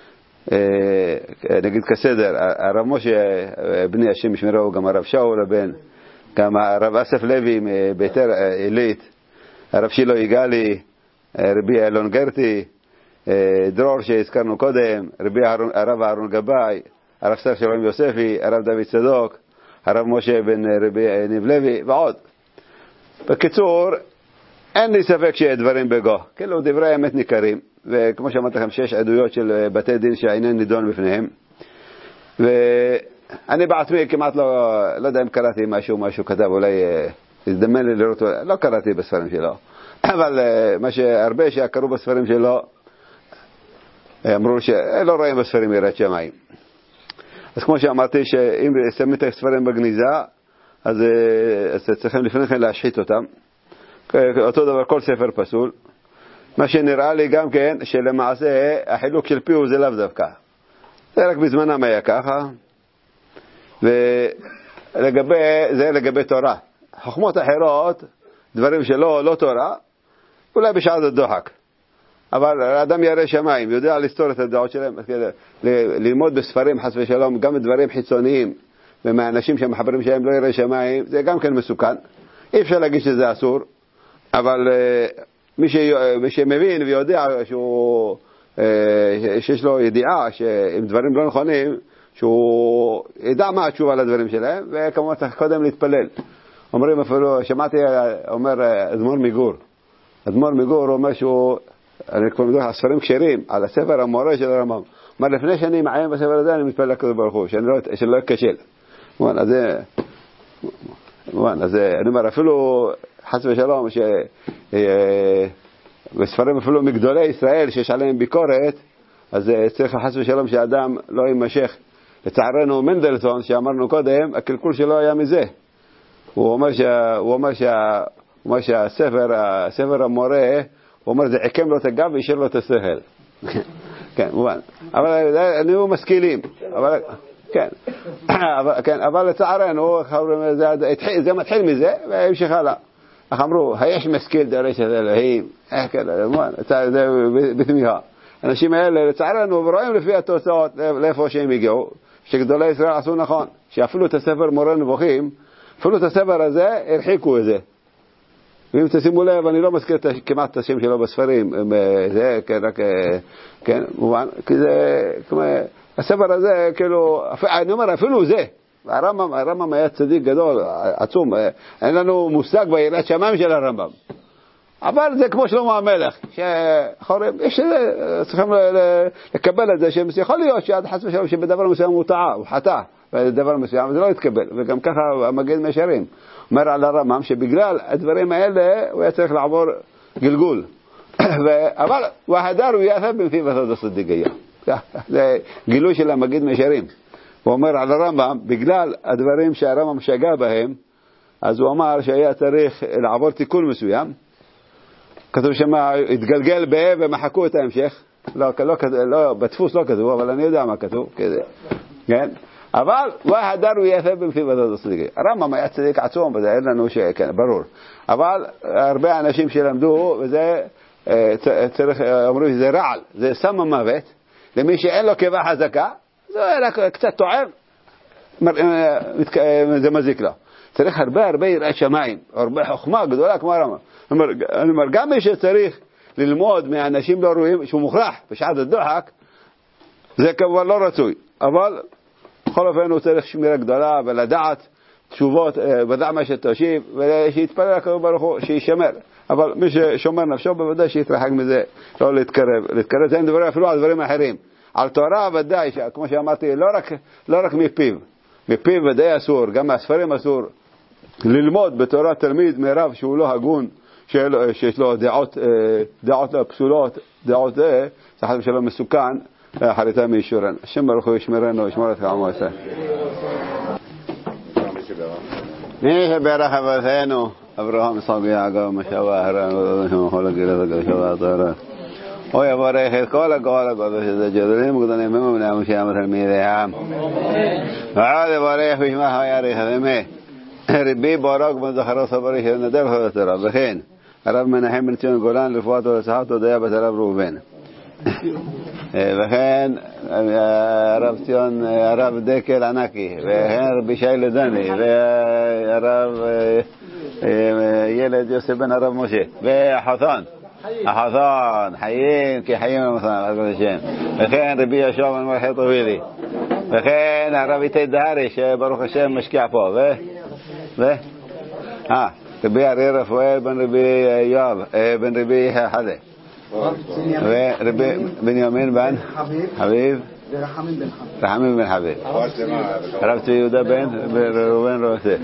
נגיד כסדר, הרב משה, בני השם ישמרהו, גם הרב שאול הבן, גם הרב אסף לוי מביתר עילית, הרב שילו יגאלי, רבי אלון גרטי, דרור שהזכרנו קודם, רבי הרב אהרון גבאי, הרב שר שלום יוספי, הרב דוד צדוק, הרב משה בן רבי ניב לוי ועוד. בקיצור, אין לי ספק שיהיה דברים בגו, כאילו דברי אמת ניכרים, וכמו שאמרתי לכם שיש עדויות של בתי דין שהעניין נידון בפניהם, ואני בעצמי כמעט לא, לא יודע אם קראתי משהו, משהו כתב, אולי הזדמן לי לראות, לא קראתי בספרים שלו, אבל מה שהרבה שקראו בספרים שלו, אמרו שלא רואים בספרים יראת שמיים. אז כמו שאמרתי, שאם שמים את הספרים בגניזה, אז, אז צריכים לפני כן להשחית אותם. אותו דבר, כל ספר פסול. מה שנראה לי גם כן, שלמעשה החילוק של פיהו זה לאו דווקא. זה רק בזמנם היה ככה. ולגבי, זה לגבי תורה. חוכמות אחרות, דברים שלא, לא תורה, אולי בשעת הדוחק. אבל האדם ירא שמיים, יודע לסתור את הדעות שלהם, ללמוד בספרים חס ושלום, גם דברים חיצוניים, ומאנשים שמחברים שהם לא ירא שמיים, זה גם כן מסוכן. אי אפשר להגיד שזה אסור, אבל מי, ש... מי שמבין ויודע שהוא, שיש לו ידיעה שעם דברים לא נכונים, שהוא ידע מה התשובה לדברים שלהם, וכמובן צריך קודם להתפלל. אומרים אפילו, שמעתי, אומר אדמו"ר מגור, אדמו"ר מגור אומר שהוא, אני כבר מדבר על ספרים כשרים, על הספר המורה של הרמב"ם. אומר, לפני שאני מעיין בספר הזה, אני מתפלל לקדוש ברוך הוא, שאני לא, שאני לא אכשל. אז זה, אז אני אומר, אפילו חס ושלום, בספרים אפילו מגדולי ישראל, שיש עליהם ביקורת, אז צריך חס ושלום שאדם לא יימשך לצערנו מנדלסון שאמרנו קודם, הקלקול שלו היה מזה. הוא אומר שה, הוא אומר שה, הוא אומר שהספר, הספר המורה, הוא אומר זה עיקם לו את הגב וישאר לו את השכל. כן, מובן. אבל אנחנו משכילים. אבל כן. אבל כן, אבל לצערנו זה זה מתחיל מזה והמשיך הלאה. איך אמרו, היש משכיל דרש את אלוהים. איך כזה, מובן. זה בתמיכה. האנשים האלה לצערנו רואים לפי התוצאות לאיפה שהם הגיעו, שגדולי ישראל עשו נכון, שאפילו את הספר מורה נבוכים, אפילו את הספר הזה הרחיקו את זה. ואם תשימו לב, אני לא מזכיר כמעט את השם שלו בספרים, זה רק, כן, מובן, כי זה, כמו, הספר הזה, כאילו, אני אומר, אפילו זה, הרמב"ם, הרמב"ם היה צדיק גדול, עצום, אין לנו מושג ביראת שמיים של הרמב"ם. אבל זה כמו שלמה המלך, שחורים, יש צריכים לקבל את זה, שיכול להיות שעד חס ושלום שבדבר מסוים הוא טעה, הוא חטא בדבר מסוים, זה לא יתקבל, וגם ככה המגן משרים, אומר על הרמב"ם שבגלל הדברים האלה הוא היה צריך לעבור גלגול, אבל והדר הוא יעשה במפיו הסוד הסודיקיה, זה גילוי של המגן משרים, הוא אומר על הרמב"ם, בגלל הדברים שהרמב"ם שגה בהם, אז הוא אמר שהיה צריך לעבור תיקון מסוים, כתוב שמה התגלגל בה ומחקו את ההמשך, לא, לא, לא, בדפוס לא כתוב, אבל אני יודע מה כתוב, כזה, כן? אבל והדר הוא יפה במפיו הסוד הסודיקיה. הרמב"ם היה צדיק עצום, וזה אין לנו שכן, ברור. אבל הרבה אנשים שלמדו, וזה צריך, אומרים שזה רעל, זה סם המוות, למי שאין לו קיבה חזקה, זה רק קצת טועם, זה מזיק לו. צריך הרבה הרבה יראת שמיים, הרבה חוכמה גדולה כמו הרמב"ם. אני אומר, גם מי שצריך ללמוד מאנשים לא רואים, שהוא מוכרח בשעת הדוחק, זה כמובן לא רצוי. אבל בכל אופן הוא צריך שמירה גדולה ולדעת תשובות, ודע מה שתשיב, ושיתפלל לקדוש ברוך הוא, שישמר. אבל מי ששומר נפשו בוודאי שיתרחק מזה, לא להתקרב. להתקרב זה דברים אפילו על דברים אחרים. על תורה ודאי, כמו שאמרתי, לא רק, לא רק מפיו. מפיו ודאי אסור, גם מהספרים אסור. ללמוד בתורה תלמיד מרב שהוא לא הגון, שיש לו דעות, דעות לא פסולות, דעות זה, זה חד ושלום מסוכן, חריטה מישורן. השם ברוך הוא ישמרנו וישמור את כעמו עשה. מי שברך אבותינו, אברהם, יצחק ויעקב, משה ואהרן, וכל הגיל הזה גדול התורה. הוא יברך את כל הגאול הקודש הזה, גדולים וגדולים ממבני המשיח ותלמידיהם. ועוד יברך וישמח ויאריך וימה. רבי ברק בן זכרוס הבריך נדר חוד התורה. וכן, הרב מנחם בן ציון גולן לפואתו ולצחתו דיה בת הרב ראובן. וכן, הרב ציון, הרב דקל ענקי, וכן רבי שייל דני, והרב ילד יוסף בן הרב משה, והחתן, החתן, חיים כחיים המתן, וכן רבי ישוע בן מלכי טובילי, וכן הרב איתי דהרי שברוך השם משקיע פה, ו... ו... אה, רבי אריה רפואל בן רבי יואב, בן רבי חדה, ורבי בנימין בן חביב, ורחמים בן חביב, הרב צבי יהודה בן ראובן רוסף.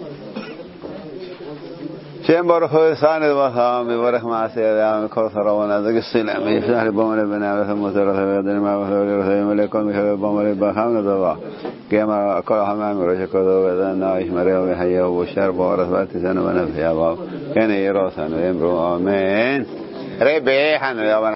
שם ברוך הוא יסען את ברכה, מברך מעשי ידם, מכל חרבון, אז גסי להם, ויפתח לבום ולבנה, ותמות לרחב וידנים, ולרחבים ולכל מי שלבום ולברכה ונדבה. כי אמר כל החמיים מראש הכותו, ודנה ישמרהו ויחייהו, ושר בו ארץ תיתנו ונפיה בו. כן יהי רוסנו, אמרו אמן. רבי חנו